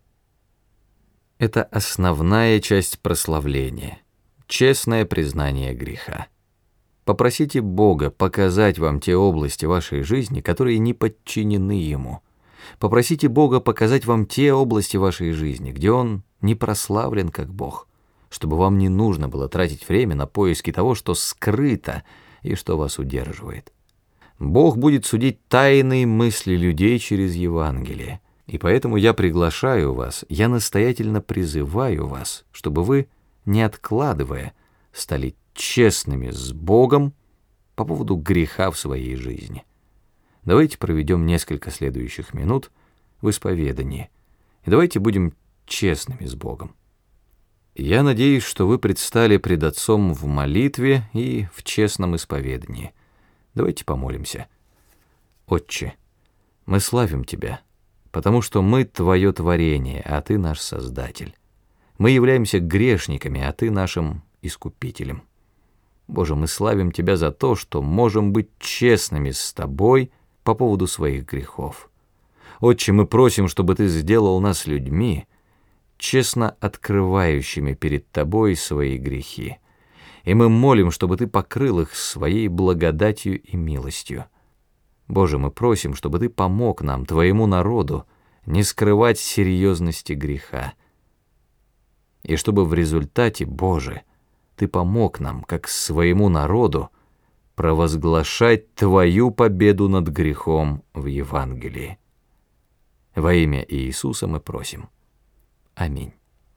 Это основная часть прославления, честное признание греха. Попросите Бога показать вам те области вашей жизни, которые не подчинены Ему. Попросите Бога показать вам те области вашей жизни, где Он не прославлен как Бог, чтобы вам не нужно было тратить время на поиски того, что скрыто и что вас удерживает. Бог будет судить тайные мысли людей через Евангелие, и поэтому я приглашаю вас, я настоятельно призываю вас, чтобы вы, не откладывая, стали честными с Богом по поводу греха в своей жизни. Давайте проведем несколько следующих минут в исповедании, и давайте будем честными с Богом. Я надеюсь, что вы предстали пред Отцом в молитве и в честном исповедании. Давайте помолимся. Отче, мы славим Тебя, потому что мы Твое творение, а Ты наш Создатель. Мы являемся грешниками, а Ты нашим Искупителем. Боже, мы славим Тебя за то, что можем быть честными с Тобой по поводу своих грехов. Отче, мы просим, чтобы Ты сделал нас людьми, честно открывающими перед Тобой свои грехи. И мы молим, чтобы Ты покрыл их своей благодатью и милостью. Боже, мы просим, чтобы Ты помог нам, Твоему народу, не скрывать серьезности греха. И чтобы в результате, Боже, Ты помог нам, как своему народу, провозглашать Твою победу над грехом в Евангелии. Во имя Иисуса мы просим. Аминь.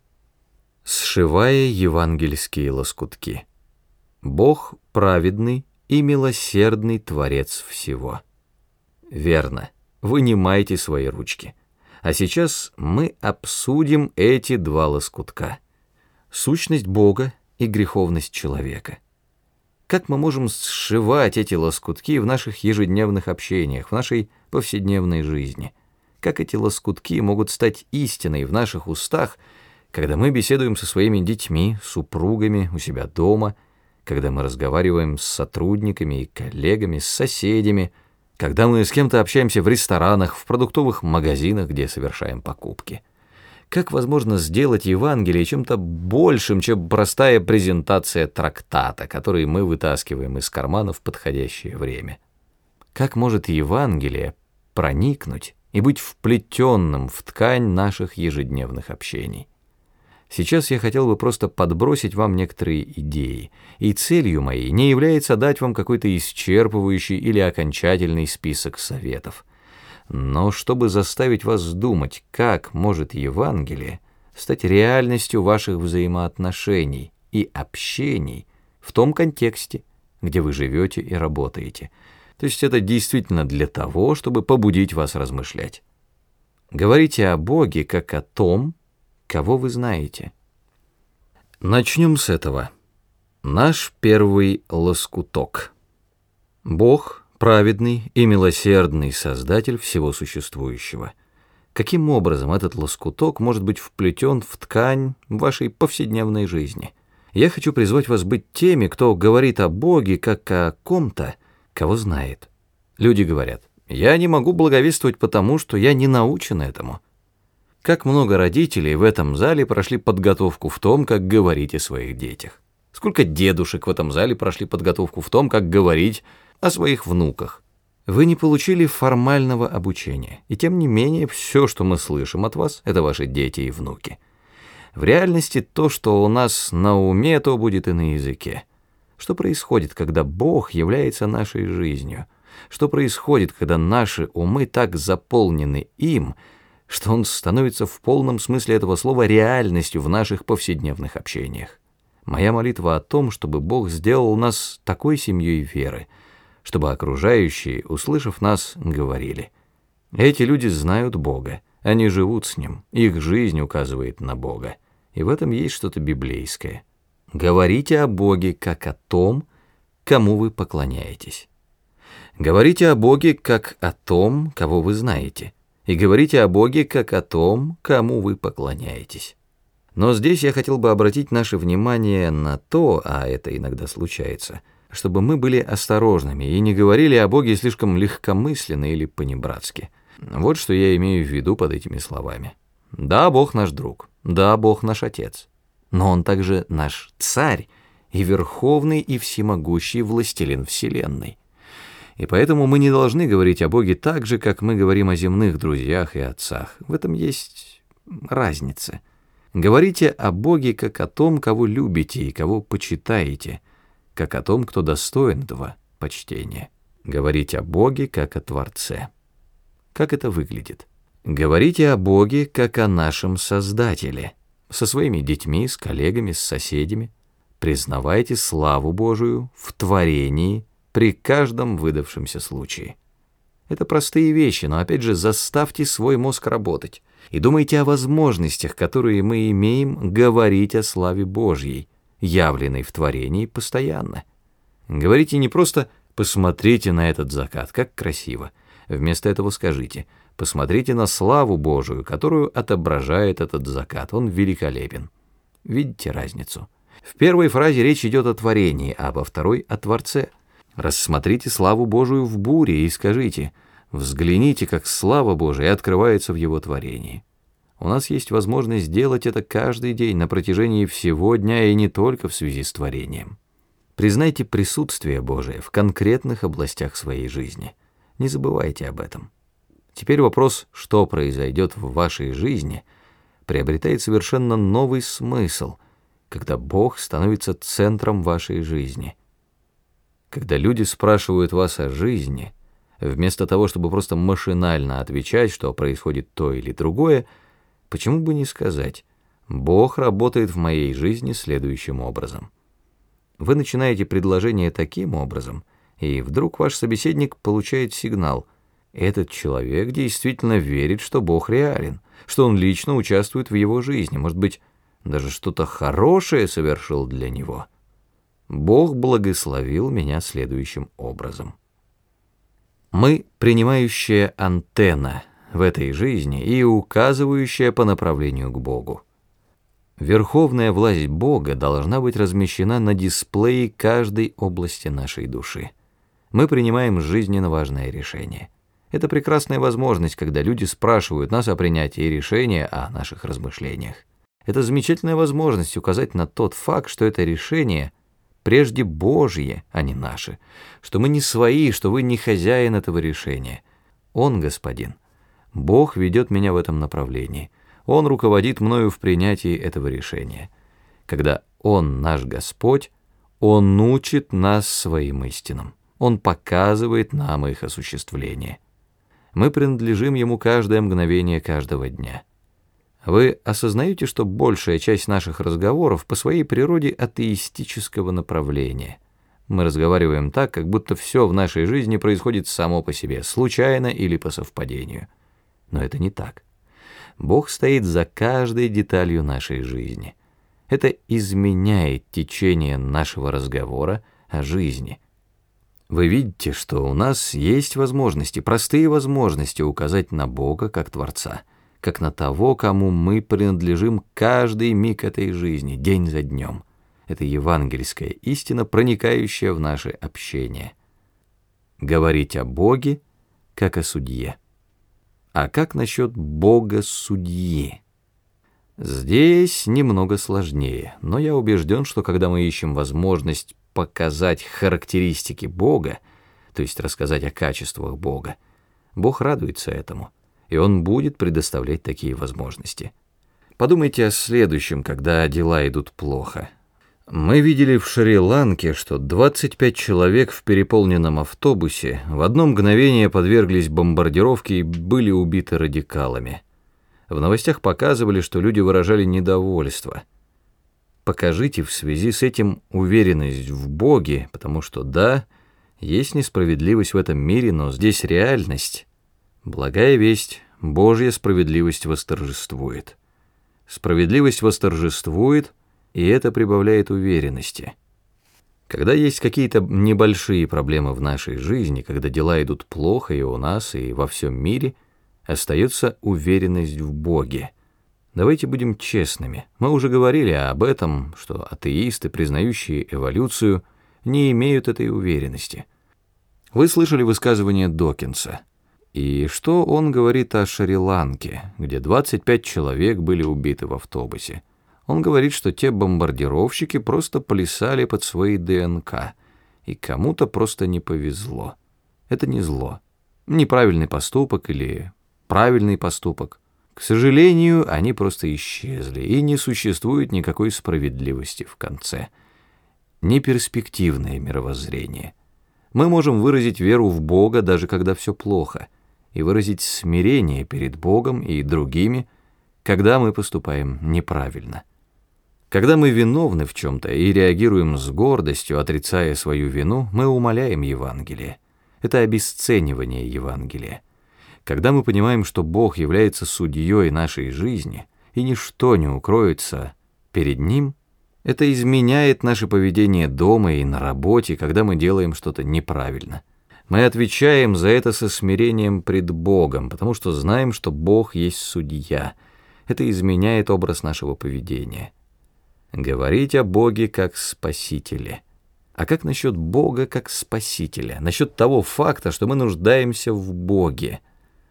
Сшивая евангельские лоскутки. Бог праведный и милосердный Творец всего. Верно, вынимайте свои ручки. А сейчас мы обсудим эти два лоскутка. Сущность Бога и греховность человека. Как мы можем сшивать эти лоскутки в наших ежедневных общениях, в нашей повседневной жизни? Как эти лоскутки могут стать истиной в наших устах, когда мы беседуем со своими детьми, супругами, у себя дома, когда мы разговариваем с сотрудниками и коллегами, с соседями, когда мы с кем-то общаемся в ресторанах, в продуктовых магазинах, где совершаем покупки? Как возможно сделать Евангелие чем-то большим, чем простая презентация трактата, который мы вытаскиваем из кармана в подходящее время? Как может Евангелие проникнуть и быть вплетенным в ткань наших ежедневных общений? Сейчас я хотел бы просто подбросить вам некоторые идеи, и целью моей не является дать вам какой-то исчерпывающий или окончательный список советов, но чтобы заставить вас думать, как может Евангелие стать реальностью ваших взаимоотношений и общений в том контексте, где вы живете и работаете. То есть это действительно для того, чтобы побудить вас размышлять. Говорите о Боге как о том, кого вы знаете. Начнем с этого. Наш первый лоскуток. Бог — праведный и милосердный Создатель всего существующего. Каким образом этот лоскуток может быть вплетен в ткань вашей повседневной жизни? Я хочу призвать вас быть теми, кто говорит о Боге как о ком-то, кого знает. Люди говорят: «Я не могу благовествовать, потому что я не научен этому». Как много родителей в этом зале прошли подготовку в том, как говорить о своих детях? Сколько дедушек в этом зале прошли подготовку в том, как говорить о своих внуках? Вы не получили формального обучения, и тем не менее все, что мы слышим от вас, это ваши дети и внуки. В реальности то, что у нас на уме, то будет и на языке. Что происходит, когда Бог является нашей жизнью? Что происходит, когда наши умы так заполнены им, что он становится в полном смысле этого слова реальностью в наших повседневных общениях? Моя молитва о том, чтобы Бог сделал нас такой семьей веры, чтобы окружающие, услышав нас, говорили: эти люди знают Бога, они живут с Ним, их жизнь указывает на Бога, и в этом есть что-то библейское. Говорите о Боге как о том, кому вы поклоняетесь. Говорите о Боге как о том, кого вы знаете. И говорите о Боге как о том, кому вы поклоняетесь. Но здесь я хотел бы обратить наше внимание на то, а это иногда случается, чтобы мы были осторожными и не говорили о Боге слишком легкомысленно или понебратски. Вот что я имею в виду под этими словами. Да, Бог наш друг, да, Бог наш Отец, но Он также наш Царь и верховный и всемогущий властелин вселенной. И поэтому мы не должны говорить о Боге так же, как мы говорим о земных друзьях и отцах. В этом есть разница. Говорите о Боге как о том, кого любите и кого почитаете, как о том, кто достоин этого почтения. Говорите о Боге как о Творце. Как это выглядит? Говорите о Боге как о нашем Создателе, со своими детьми, с коллегами, с соседями. Признавайте славу Божию в творении при каждом выдавшемся случае. Это простые вещи, но опять же заставьте свой мозг работать и думайте о возможностях, которые мы имеем говорить о славе Божьей, явленной в творении постоянно. Говорите не просто «посмотрите на этот закат, как красиво». Вместо этого скажите «посмотрите на славу Божию, которую отображает этот закат, он великолепен». Видите разницу? В первой фразе речь идет о творении, а во второй — о Творце. Рассмотрите славу Божию в буре и скажите «взгляните, как слава Божия открывается в Его творении». У нас есть возможность делать это каждый день на протяжении всего дня и не только в связи с творением. Признайте присутствие Божие в конкретных областях своей жизни. Не забывайте об этом. Теперь вопрос, что произойдет в вашей жизни, приобретает совершенно новый смысл, когда Бог становится центром вашей жизни. Когда люди спрашивают вас о жизни, вместо того, чтобы просто машинально отвечать, что происходит то или другое, почему бы не сказать «Бог работает в моей жизни следующим образом». Вы начинаете предложение таким образом, и вдруг ваш собеседник получает сигнал. Этот человек действительно верит, что Бог реален, что он лично участвует в его жизни, может быть, даже что-то хорошее совершил для него. Бог благословил меня следующим образом. Мы принимающая антенна в этой жизни и указывающая по направлению к Богу. Верховная власть Бога должна быть размещена на дисплее каждой области нашей души. Мы принимаем жизненно важное решение. Это прекрасная возможность, когда люди спрашивают нас о принятии решения, о наших размышлениях. Это замечательная возможность указать на тот факт, что это решение прежде Божье, а не наше, что мы не свои, что вы не хозяин этого решения. Он господин. Бог ведет меня в этом направлении. Он руководит мною в принятии этого решения. Когда Он наш Господь, Он учит нас своим истинам. Он показывает нам их осуществление. Мы принадлежим Ему каждое мгновение каждого дня. Вы осознаете, что большая часть наших разговоров по своей природе атеистического направления? Мы разговариваем так, как будто все в нашей жизни происходит само по себе, случайно или по совпадению. Но это не так. Бог стоит за каждой деталью нашей жизни. Это изменяет течение нашего разговора о жизни. Вы видите, что у нас есть возможности, простые возможности указать на Бога как Творца, как на того, кому мы принадлежим каждый миг этой жизни, день за днем. Это евангельская истина, проникающая в наше общение. Говорить о Боге, как о судье. А как насчет Бога-судьи? Здесь немного сложнее, но я убежден, что когда мы ищем возможность показать характеристики Бога, то есть рассказать о качествах Бога, Бог радуется этому, и Он будет предоставлять такие возможности. Подумайте о следующем, когда дела идут плохо. Мы видели в Шри-Ланке, что 25 человек в переполненном автобусе в одно мгновение подверглись бомбардировке и были убиты радикалами. В новостях показывали, что люди выражали недовольство. Покажите в связи с этим уверенность в Боге, потому что да, есть несправедливость в этом мире, но здесь реальность. Благая весть, Божья справедливость восторжествует. Справедливость восторжествует, и это прибавляет уверенности. Когда есть какие-то небольшие проблемы в нашей жизни, когда дела идут плохо и у нас, и во всем мире, остается уверенность в Боге. Давайте будем честными. Мы уже говорили об этом, что атеисты, признающие эволюцию, не имеют этой уверенности. Вы слышали высказывание Докинса. И что он говорит о Шри-Ланке, где 25 человек были убиты в автобусе? Он говорит, что те бомбардировщики просто плясали под своей ДНК, и кому-то просто не повезло. Это не зло. Неправильный поступок или правильный поступок. К сожалению, они просто исчезли, и не существует никакой справедливости в конце. Неперспективное мировоззрение. Мы можем выразить веру в Бога, даже когда все плохо, и выразить смирение перед Богом и другими, когда мы поступаем неправильно. Когда мы виновны в чем-то и реагируем с гордостью, отрицая свою вину, мы умаляем Евангелие. Это обесценивание Евангелия. Когда мы понимаем, что Бог является судьей нашей жизни, и ничто не укроется перед Ним, это изменяет наше поведение дома и на работе, когда мы делаем что-то неправильно. Мы отвечаем за это со смирением пред Богом, потому что знаем, что Бог есть судья. Это изменяет образ нашего поведения. Говорить о Боге как Спасителе. А как насчет Бога как Спасителя? Насчет того факта, что мы нуждаемся в Боге.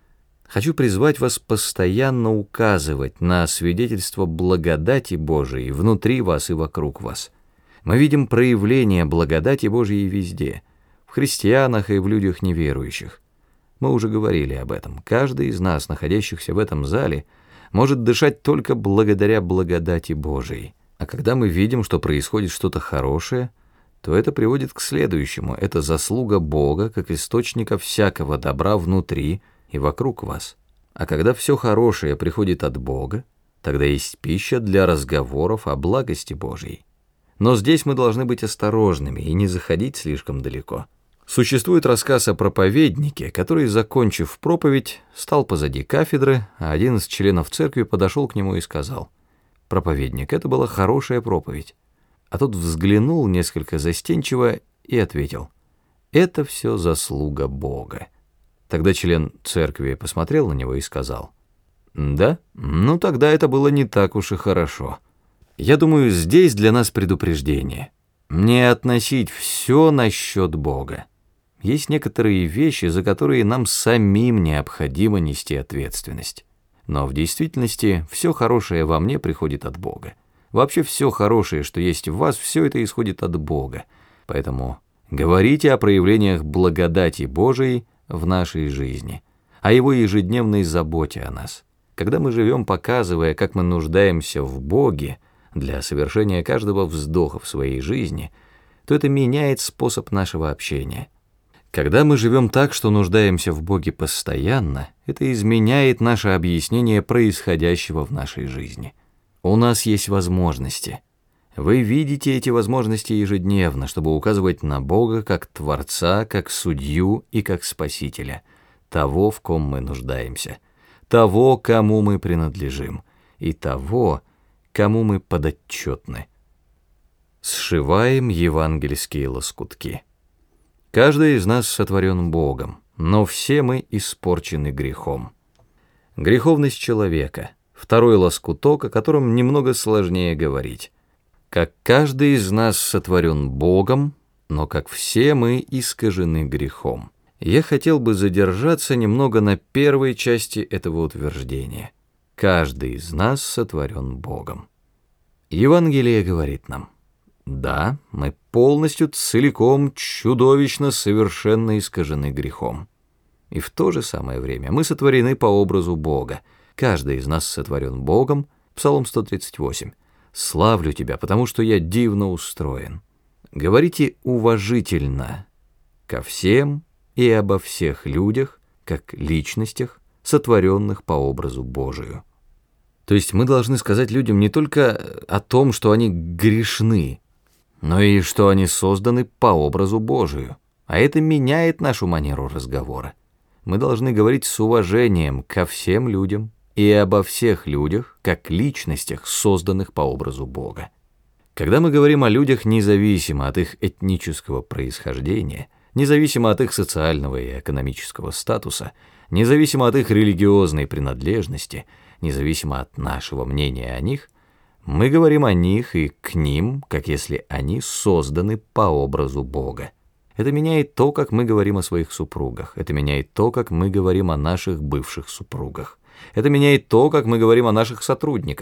Хочу призвать вас постоянно указывать на свидетельство благодати Божией внутри вас и вокруг вас. Мы видим проявление благодати Божией везде, в христианах и в людях неверующих. Мы уже говорили об этом. Каждый из нас, находящихся в этом зале, может дышать только благодаря благодати Божией. А когда мы видим, что происходит что-то хорошее, то это приводит к следующему. Это заслуга Бога, как источника всякого добра внутри и вокруг вас. А когда все хорошее приходит от Бога, тогда есть пища для разговоров о благости Божьей. Но здесь мы должны быть осторожными и не заходить слишком далеко. Существует рассказ о проповеднике, который, закончив проповедь, стал позади кафедры, а один из членов церкви подошел к нему и сказал: «Проповедник, это была хорошая проповедь». А тот взглянул несколько застенчиво и ответил: «Это все заслуга Бога». Тогда член церкви посмотрел на него и сказал: «Да? Ну тогда это было не так уж и хорошо». Я думаю, здесь для нас предупреждение. Не относить все насчет Бога. Есть некоторые вещи, за которые нам самим необходимо нести ответственность. Но в действительности все хорошее во мне приходит от Бога. Вообще все хорошее, что есть в вас, все это исходит от Бога. Поэтому говорите о проявлениях благодати Божией в нашей жизни, о Его ежедневной заботе о нас. Когда мы живем, показывая, как мы нуждаемся в Боге для совершения каждого вздоха в своей жизни, то это меняет способ нашего общения. Когда мы живем так, что нуждаемся в Боге постоянно, это изменяет наше объяснение происходящего в нашей жизни. У нас есть возможности. Вы видите эти возможности ежедневно, чтобы указывать на Бога как Творца, как Судью и как Спасителя, того, в ком мы нуждаемся, того, кому мы принадлежим, и того, кому мы подотчетны. Сшиваем евангельские лоскутки. Каждый из нас сотворен Богом, но все мы испорчены грехом. Греховность человека — второй лоскуток, о котором немного сложнее говорить. Как каждый из нас сотворен Богом, но как все мы искажены грехом. Я хотел бы задержаться немного на первой части этого утверждения. Каждый из нас сотворен Богом. Евангелие говорит нам: да, мы полностью, целиком, чудовищно, совершенно искажены грехом. И в то же самое время мы сотворены по образу Бога. Каждый из нас сотворен Богом. Псалом 138. «Славлю Тебя, потому что я дивно устроен». Говорите уважительно ко всем и обо всех людях, как личностях, сотворенных по образу Божию. То есть мы должны сказать людям не только о том, что они грешны, но и что они созданы по образу Божию. А это меняет нашу манеру разговора. Мы должны говорить с уважением ко всем людям и обо всех людях, как личностях, созданных по образу Бога. Когда мы говорим о людях независимо от их этнического происхождения, независимо от их социального и экономического статуса, независимо от их религиозной принадлежности, независимо от нашего мнения о них, мы говорим о них и к ним, как если они созданы по образу Бога. Это меняет то, как мы говорим о своих супругах. Это меняет то, как мы говорим о наших бывших супругах. Это меняет то, как мы говорим о наших сотрудниках.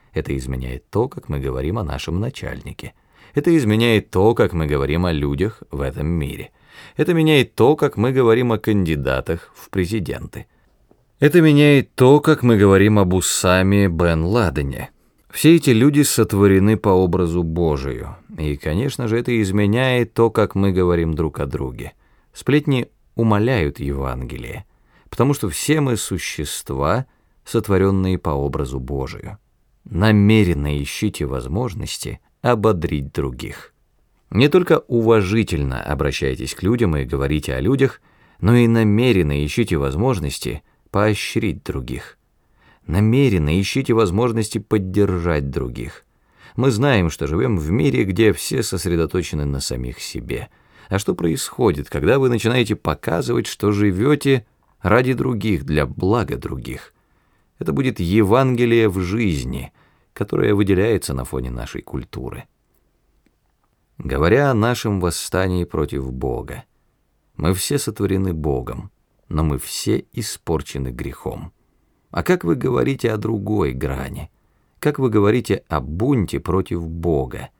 Это изменяет то, как мы говорим о нашем начальнике. Это изменяет то, как мы говорим о людях в этом мире. Это меняет то, как мы говорим о кандидатах в президенты. Это меняет то, как мы говорим об Усаме бен Ладене. Все эти люди сотворены по образу Божию. И, конечно же, это изменяет то, как мы говорим друг о друге. Сплетни умаляют Евангелие, потому что все мы существа, сотворенные по образу Божию. Намеренно ищите возможности ободрить других. Не только уважительно обращайтесь к людям и говорите о людях, но и намеренно ищите возможности поощрить других. Намеренно ищите возможности поддержать других. Мы знаем, что живем в мире, где все сосредоточены на самих себе. А что происходит, когда вы начинаете показывать, что живете ради других, для блага других? Это будет Евангелие в жизни, которое выделяется на фоне нашей культуры. Говоря о нашем восстании против Бога, мы все сотворены Богом, но мы все испорчены грехом. А как вы говорите о другой грани? Как вы говорите о бунте против Бога?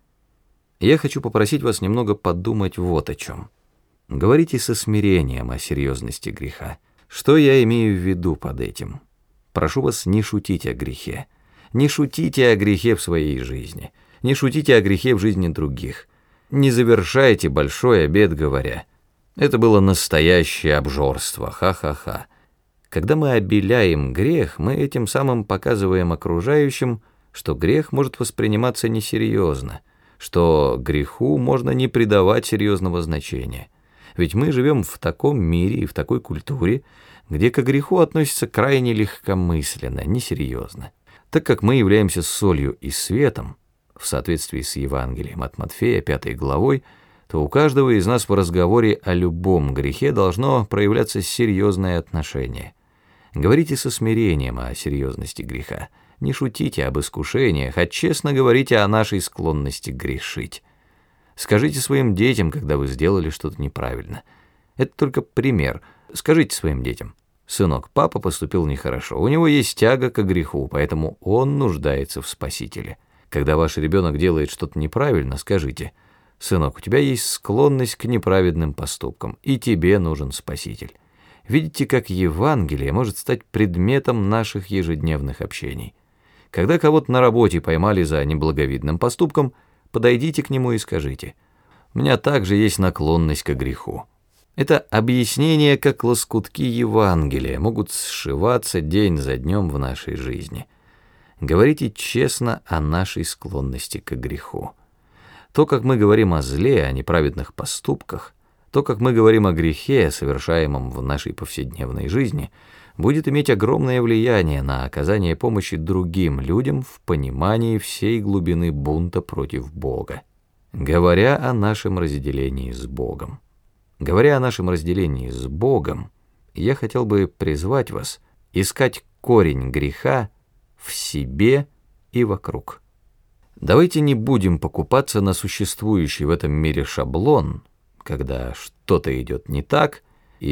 Я хочу попросить вас немного подумать вот о чем. Говорите со смирением о серьезности греха. Что я имею в виду под этим? Прошу вас не шутить о грехе. Не шутите о грехе в своей жизни. Не шутите о грехе в жизни других. Не завершайте большой обед, говоря: «Это было настоящее обжорство, ха-ха-ха». Когда мы обеляем грех, мы этим самым показываем окружающим, что грех может восприниматься несерьезно, что греху можно не придавать серьезного значения. Ведь мы живем в таком мире и в такой культуре, где к греху относятся крайне легкомысленно, несерьезно. Так как мы являемся солью и светом, в соответствии с Евангелием от Матфея, 5 главой, то у каждого из нас в разговоре о любом грехе должно проявляться серьезное отношение. Говорите со смирением о серьезности греха. Не шутите об искушениях, а честно говорите о нашей склонности грешить. Скажите своим детям, когда вы сделали что-то неправильно. Это только пример. Скажите своим детям: «Сынок, папа поступил нехорошо, у него есть тяга к греху, поэтому он нуждается в Спасителе». Когда ваш ребенок делает что-то неправильно, скажите: «Сынок, у тебя есть склонность к неправедным поступкам, и тебе нужен Спаситель». Видите, как Евангелие может стать предметом наших ежедневных общений. Когда кого-то на работе поймали за неблаговидным поступком, подойдите к нему и скажите: «У меня также есть наклонность к греху». Это объяснение, как лоскутки Евангелия могут сшиваться день за днем в нашей жизни. Говорите честно о нашей склонности к греху. То, как мы говорим о зле, о неправедных поступках, то, как мы говорим о грехе, совершаемом в нашей повседневной жизни, будет иметь огромное влияние на оказание помощи другим людям в понимании всей глубины бунта против Бога. Говоря о нашем разделении с Богом. Говоря о нашем разделении с Богом, я хотел бы призвать вас искать корень греха в себе и вокруг. Давайте не будем покупаться на существующий в этом мире шаблон, когда что-то идет не так,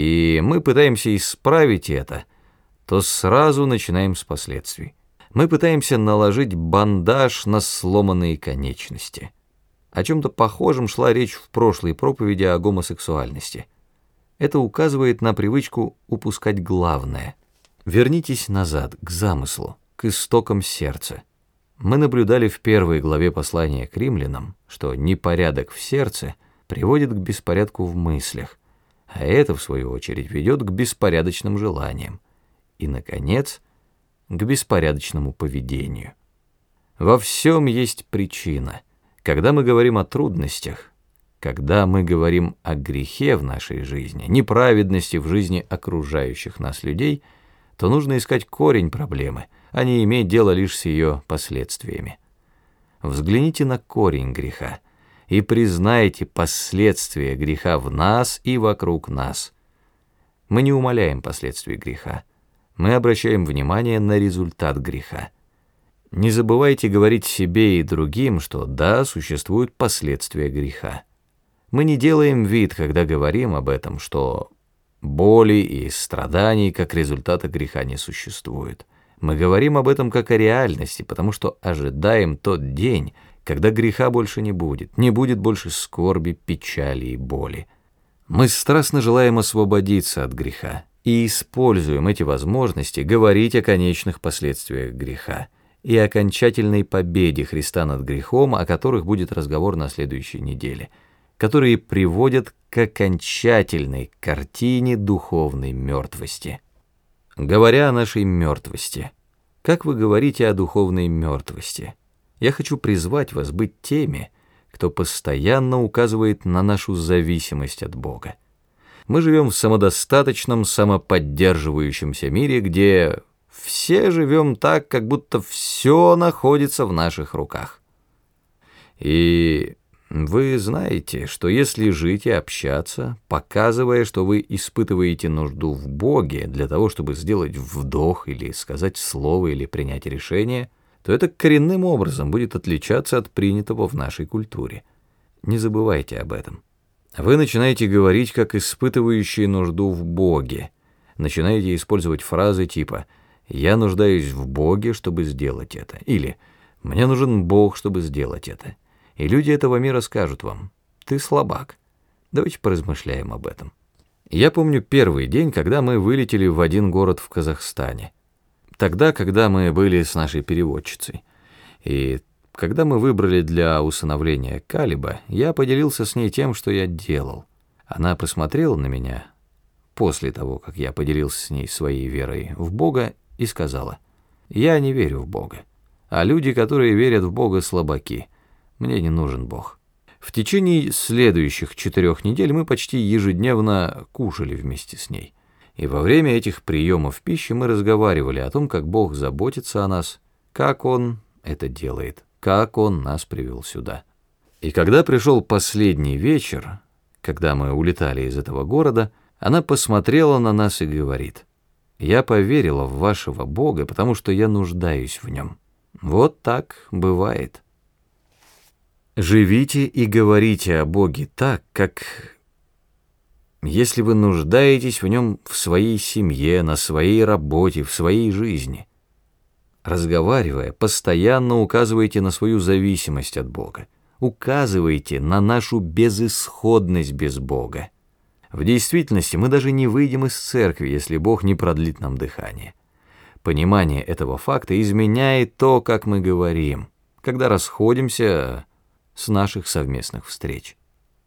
и мы пытаемся исправить это, то сразу начинаем с последствий. Мы пытаемся наложить бандаж на сломанные конечности. О чем-то похожем шла речь в прошлой проповеди о гомосексуальности. Это указывает на привычку упускать главное. Вернитесь назад, к замыслу, к истокам сердца. Мы наблюдали в 1 главе послания к римлянам, что непорядок в сердце приводит к беспорядку в мыслях, а это, в свою очередь, ведет к беспорядочным желаниям и, наконец, к беспорядочному поведению. Во всем есть причина. Когда мы говорим о трудностях, когда мы говорим о грехе в нашей жизни, неправедности в жизни окружающих нас людей, то нужно искать корень проблемы, а не иметь дело лишь с ее последствиями. Взгляните на корень греха и признайте последствия греха в нас и вокруг нас. Мы не умаляем последствий греха, мы обращаем внимание на результат греха. Не забывайте говорить себе и другим, что да, существуют последствия греха. Мы не делаем вид, когда говорим об этом, что боли и страданий как результата греха не существует. Мы говорим об этом как о реальности, потому что ожидаем тот день, когда греха больше не будет больше скорби, печали и боли. Мы страстно желаем освободиться от греха и используем эти возможности говорить о конечных последствиях греха и окончательной победе Христа над грехом, о которых будет разговор на следующей неделе, которые приводят к окончательной картине духовной мертвости. Говоря о нашей мертвости, как вы говорите о духовной мертвости? Я хочу призвать вас быть теми, кто постоянно указывает на нашу зависимость от Бога. Мы живем в самодостаточном, самоподдерживающемся мире, где все живем так, как будто все находится в наших руках. И вы знаете, что если жить и общаться, показывая, что вы испытываете нужду в Боге для того, чтобы сделать вдох или сказать слово или принять решение, то это коренным образом будет отличаться от принятого в нашей культуре. Не забывайте об этом. Вы начинаете говорить как испытывающие нужду в Боге, начинаете использовать фразы типа «я нуждаюсь в Боге, чтобы сделать это» или «мне нужен Бог, чтобы сделать это». И люди этого мира скажут вам «ты слабак». Давайте поразмышляем об этом. Я помню первый день, когда мы вылетели в один город в Казахстане. Тогда, когда мы были с нашей переводчицей. И когда мы выбрали для усыновления Калиба, я поделился с ней тем, что я делал. Она посмотрела на меня после того, как я поделился с ней своей верой в Бога, и сказала: «Я не верю в Бога, а люди, которые верят в Бога, слабаки. Мне не нужен Бог». В течение следующих 4 недель мы почти ежедневно кушали вместе с ней. И во время этих приемов пищи мы разговаривали о том, как Бог заботится о нас, как Он это делает, как Он нас привел сюда. И когда пришел последний вечер, когда мы улетали из этого города, она посмотрела на нас и говорит: «Я поверила в вашего Бога, потому что я нуждаюсь в нем». Вот так бывает. Живите и говорите о Боге так, как если вы нуждаетесь в нем в своей семье, на своей работе, в своей жизни. Разговаривая, постоянно указывайте на свою зависимость от Бога. Указывайте на нашу безысходность без Бога. В действительности мы даже не выйдем из церкви, если Бог не продлит нам дыхание. Понимание этого факта изменяет то, как мы говорим, когда расходимся с наших совместных встреч.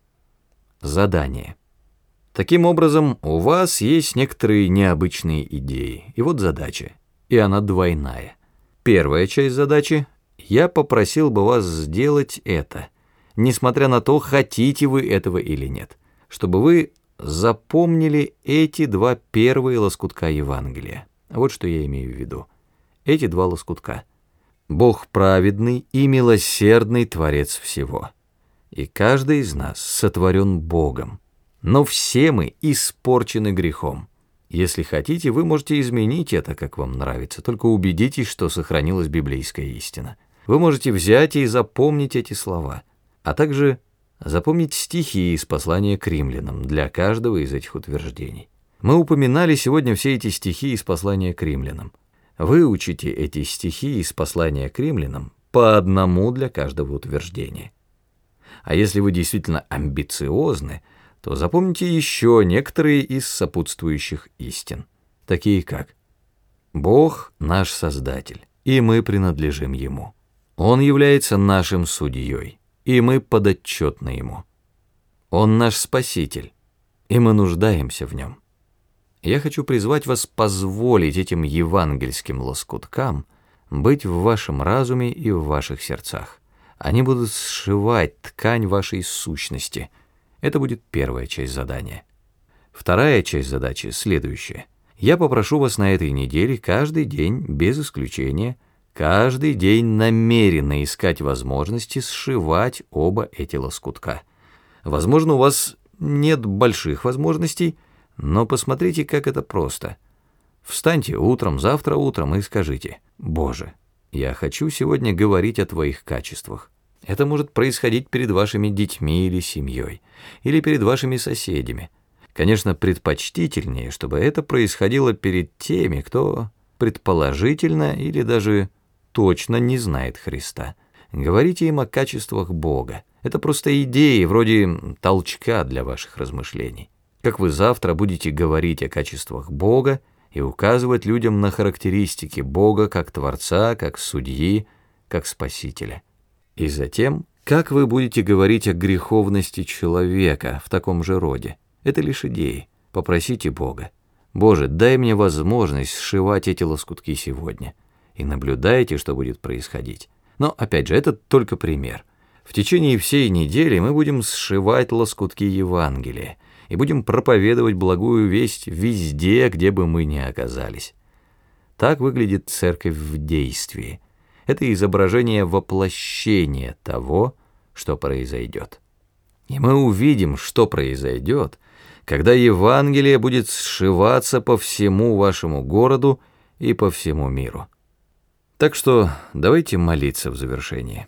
Задание. Таким образом, у вас есть некоторые необычные идеи, и вот задача, и она двойная. Первая часть задачи — я попросил бы вас сделать это, несмотря на то, хотите вы этого или нет, чтобы вы запомнили эти 2 первые лоскутка Евангелия. Вот что я имею в виду. Эти 2 лоскутка. Бог праведный и милосердный Творец всего, и каждый из нас сотворен Богом. Но все мы испорчены грехом. Если хотите, вы можете изменить это, как вам нравится, только убедитесь, что сохранилась библейская истина. Вы можете взять и запомнить эти слова, а также запомнить стихи из послания к римлянам для каждого из этих утверждений. Мы упоминали сегодня все эти стихи из послания к римлянам. Выучите эти стихи из послания к римлянам по одному для каждого утверждения. А если вы действительно амбициозны, то запомните еще некоторые из сопутствующих истин, такие как: Бог наш Создатель, и мы принадлежим Ему. Он является нашим судьей, и мы подотчетны Ему. Он наш Спаситель, и мы нуждаемся в Нем. Я хочу призвать вас позволить этим евангельским лоскуткам быть в вашем разуме и в ваших сердцах. Они будут сшивать ткань вашей сущности. Это будет первая часть задания. Вторая часть задачи следующая. Я попрошу вас на этой неделе каждый день, без исключения, каждый день намеренно искать возможности сшивать оба эти лоскутка. Возможно, у вас нет больших возможностей, но посмотрите, как это просто. Встаньте утром, завтра утром и скажите: «Боже, я хочу сегодня говорить о Твоих качествах». Это может происходить перед вашими детьми или семьей, или перед вашими соседями. Конечно, предпочтительнее, чтобы это происходило перед теми, кто предположительно или даже точно не знает Христа. Говорите им о качествах Бога. Это просто идеи, вроде толчка для ваших размышлений. Как вы завтра будете говорить о качествах Бога и указывать людям на характеристики Бога как Творца, как Судьи, как Спасителя. И затем, как вы будете говорить о греховности человека в таком же роде. Это лишь идеи. Попросите Бога: «Боже, дай мне возможность сшивать эти лоскутки сегодня». И наблюдайте, что будет происходить. Но, опять же, это только пример. В течение всей недели мы будем сшивать лоскутки Евангелия и будем проповедовать благую весть везде, где бы мы ни оказались. Так выглядит церковь в действии. Это изображение воплощения того, что произойдет. И мы увидим, что произойдет, когда Евангелие будет сшиваться по всему вашему городу и по всему миру. Так что давайте молиться в завершении.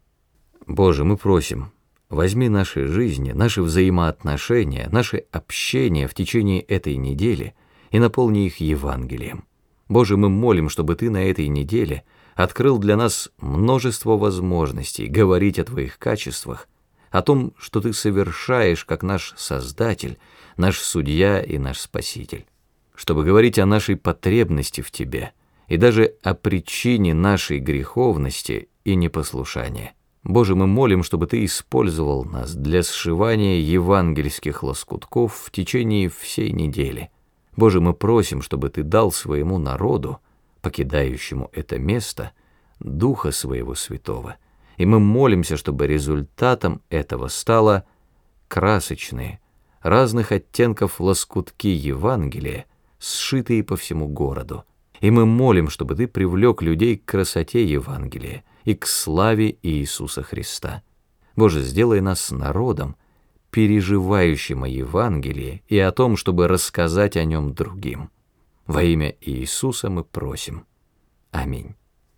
Боже, мы просим, возьми наши жизни, наши взаимоотношения, наше общение в течение этой недели и наполни их Евангелием. Боже, мы молим, чтобы Ты на этой неделе открыл для нас множество возможностей говорить о Твоих качествах, о том, что Ты совершаешь как наш Создатель, наш Судья и наш Спаситель, чтобы говорить о нашей потребности в Тебе и даже о причине нашей греховности и непослушания. Боже, мы молим, чтобы Ты использовал нас для сшивания евангельских лоскутков в течение всей недели. Боже, мы просим, чтобы Ты дал своему народу, покидающему это место, Духа Своего Святого. И мы молимся, чтобы результатом этого стало красочные, разных оттенков лоскутки Евангелия, сшитые по всему городу. И мы молим, чтобы Ты привлек людей к красоте Евангелия и к славе Иисуса Христа. Боже, сделай нас народом, переживающим о Евангелии и о том, чтобы рассказать о нем другим. Во имя Иисуса мы просим. Аминь.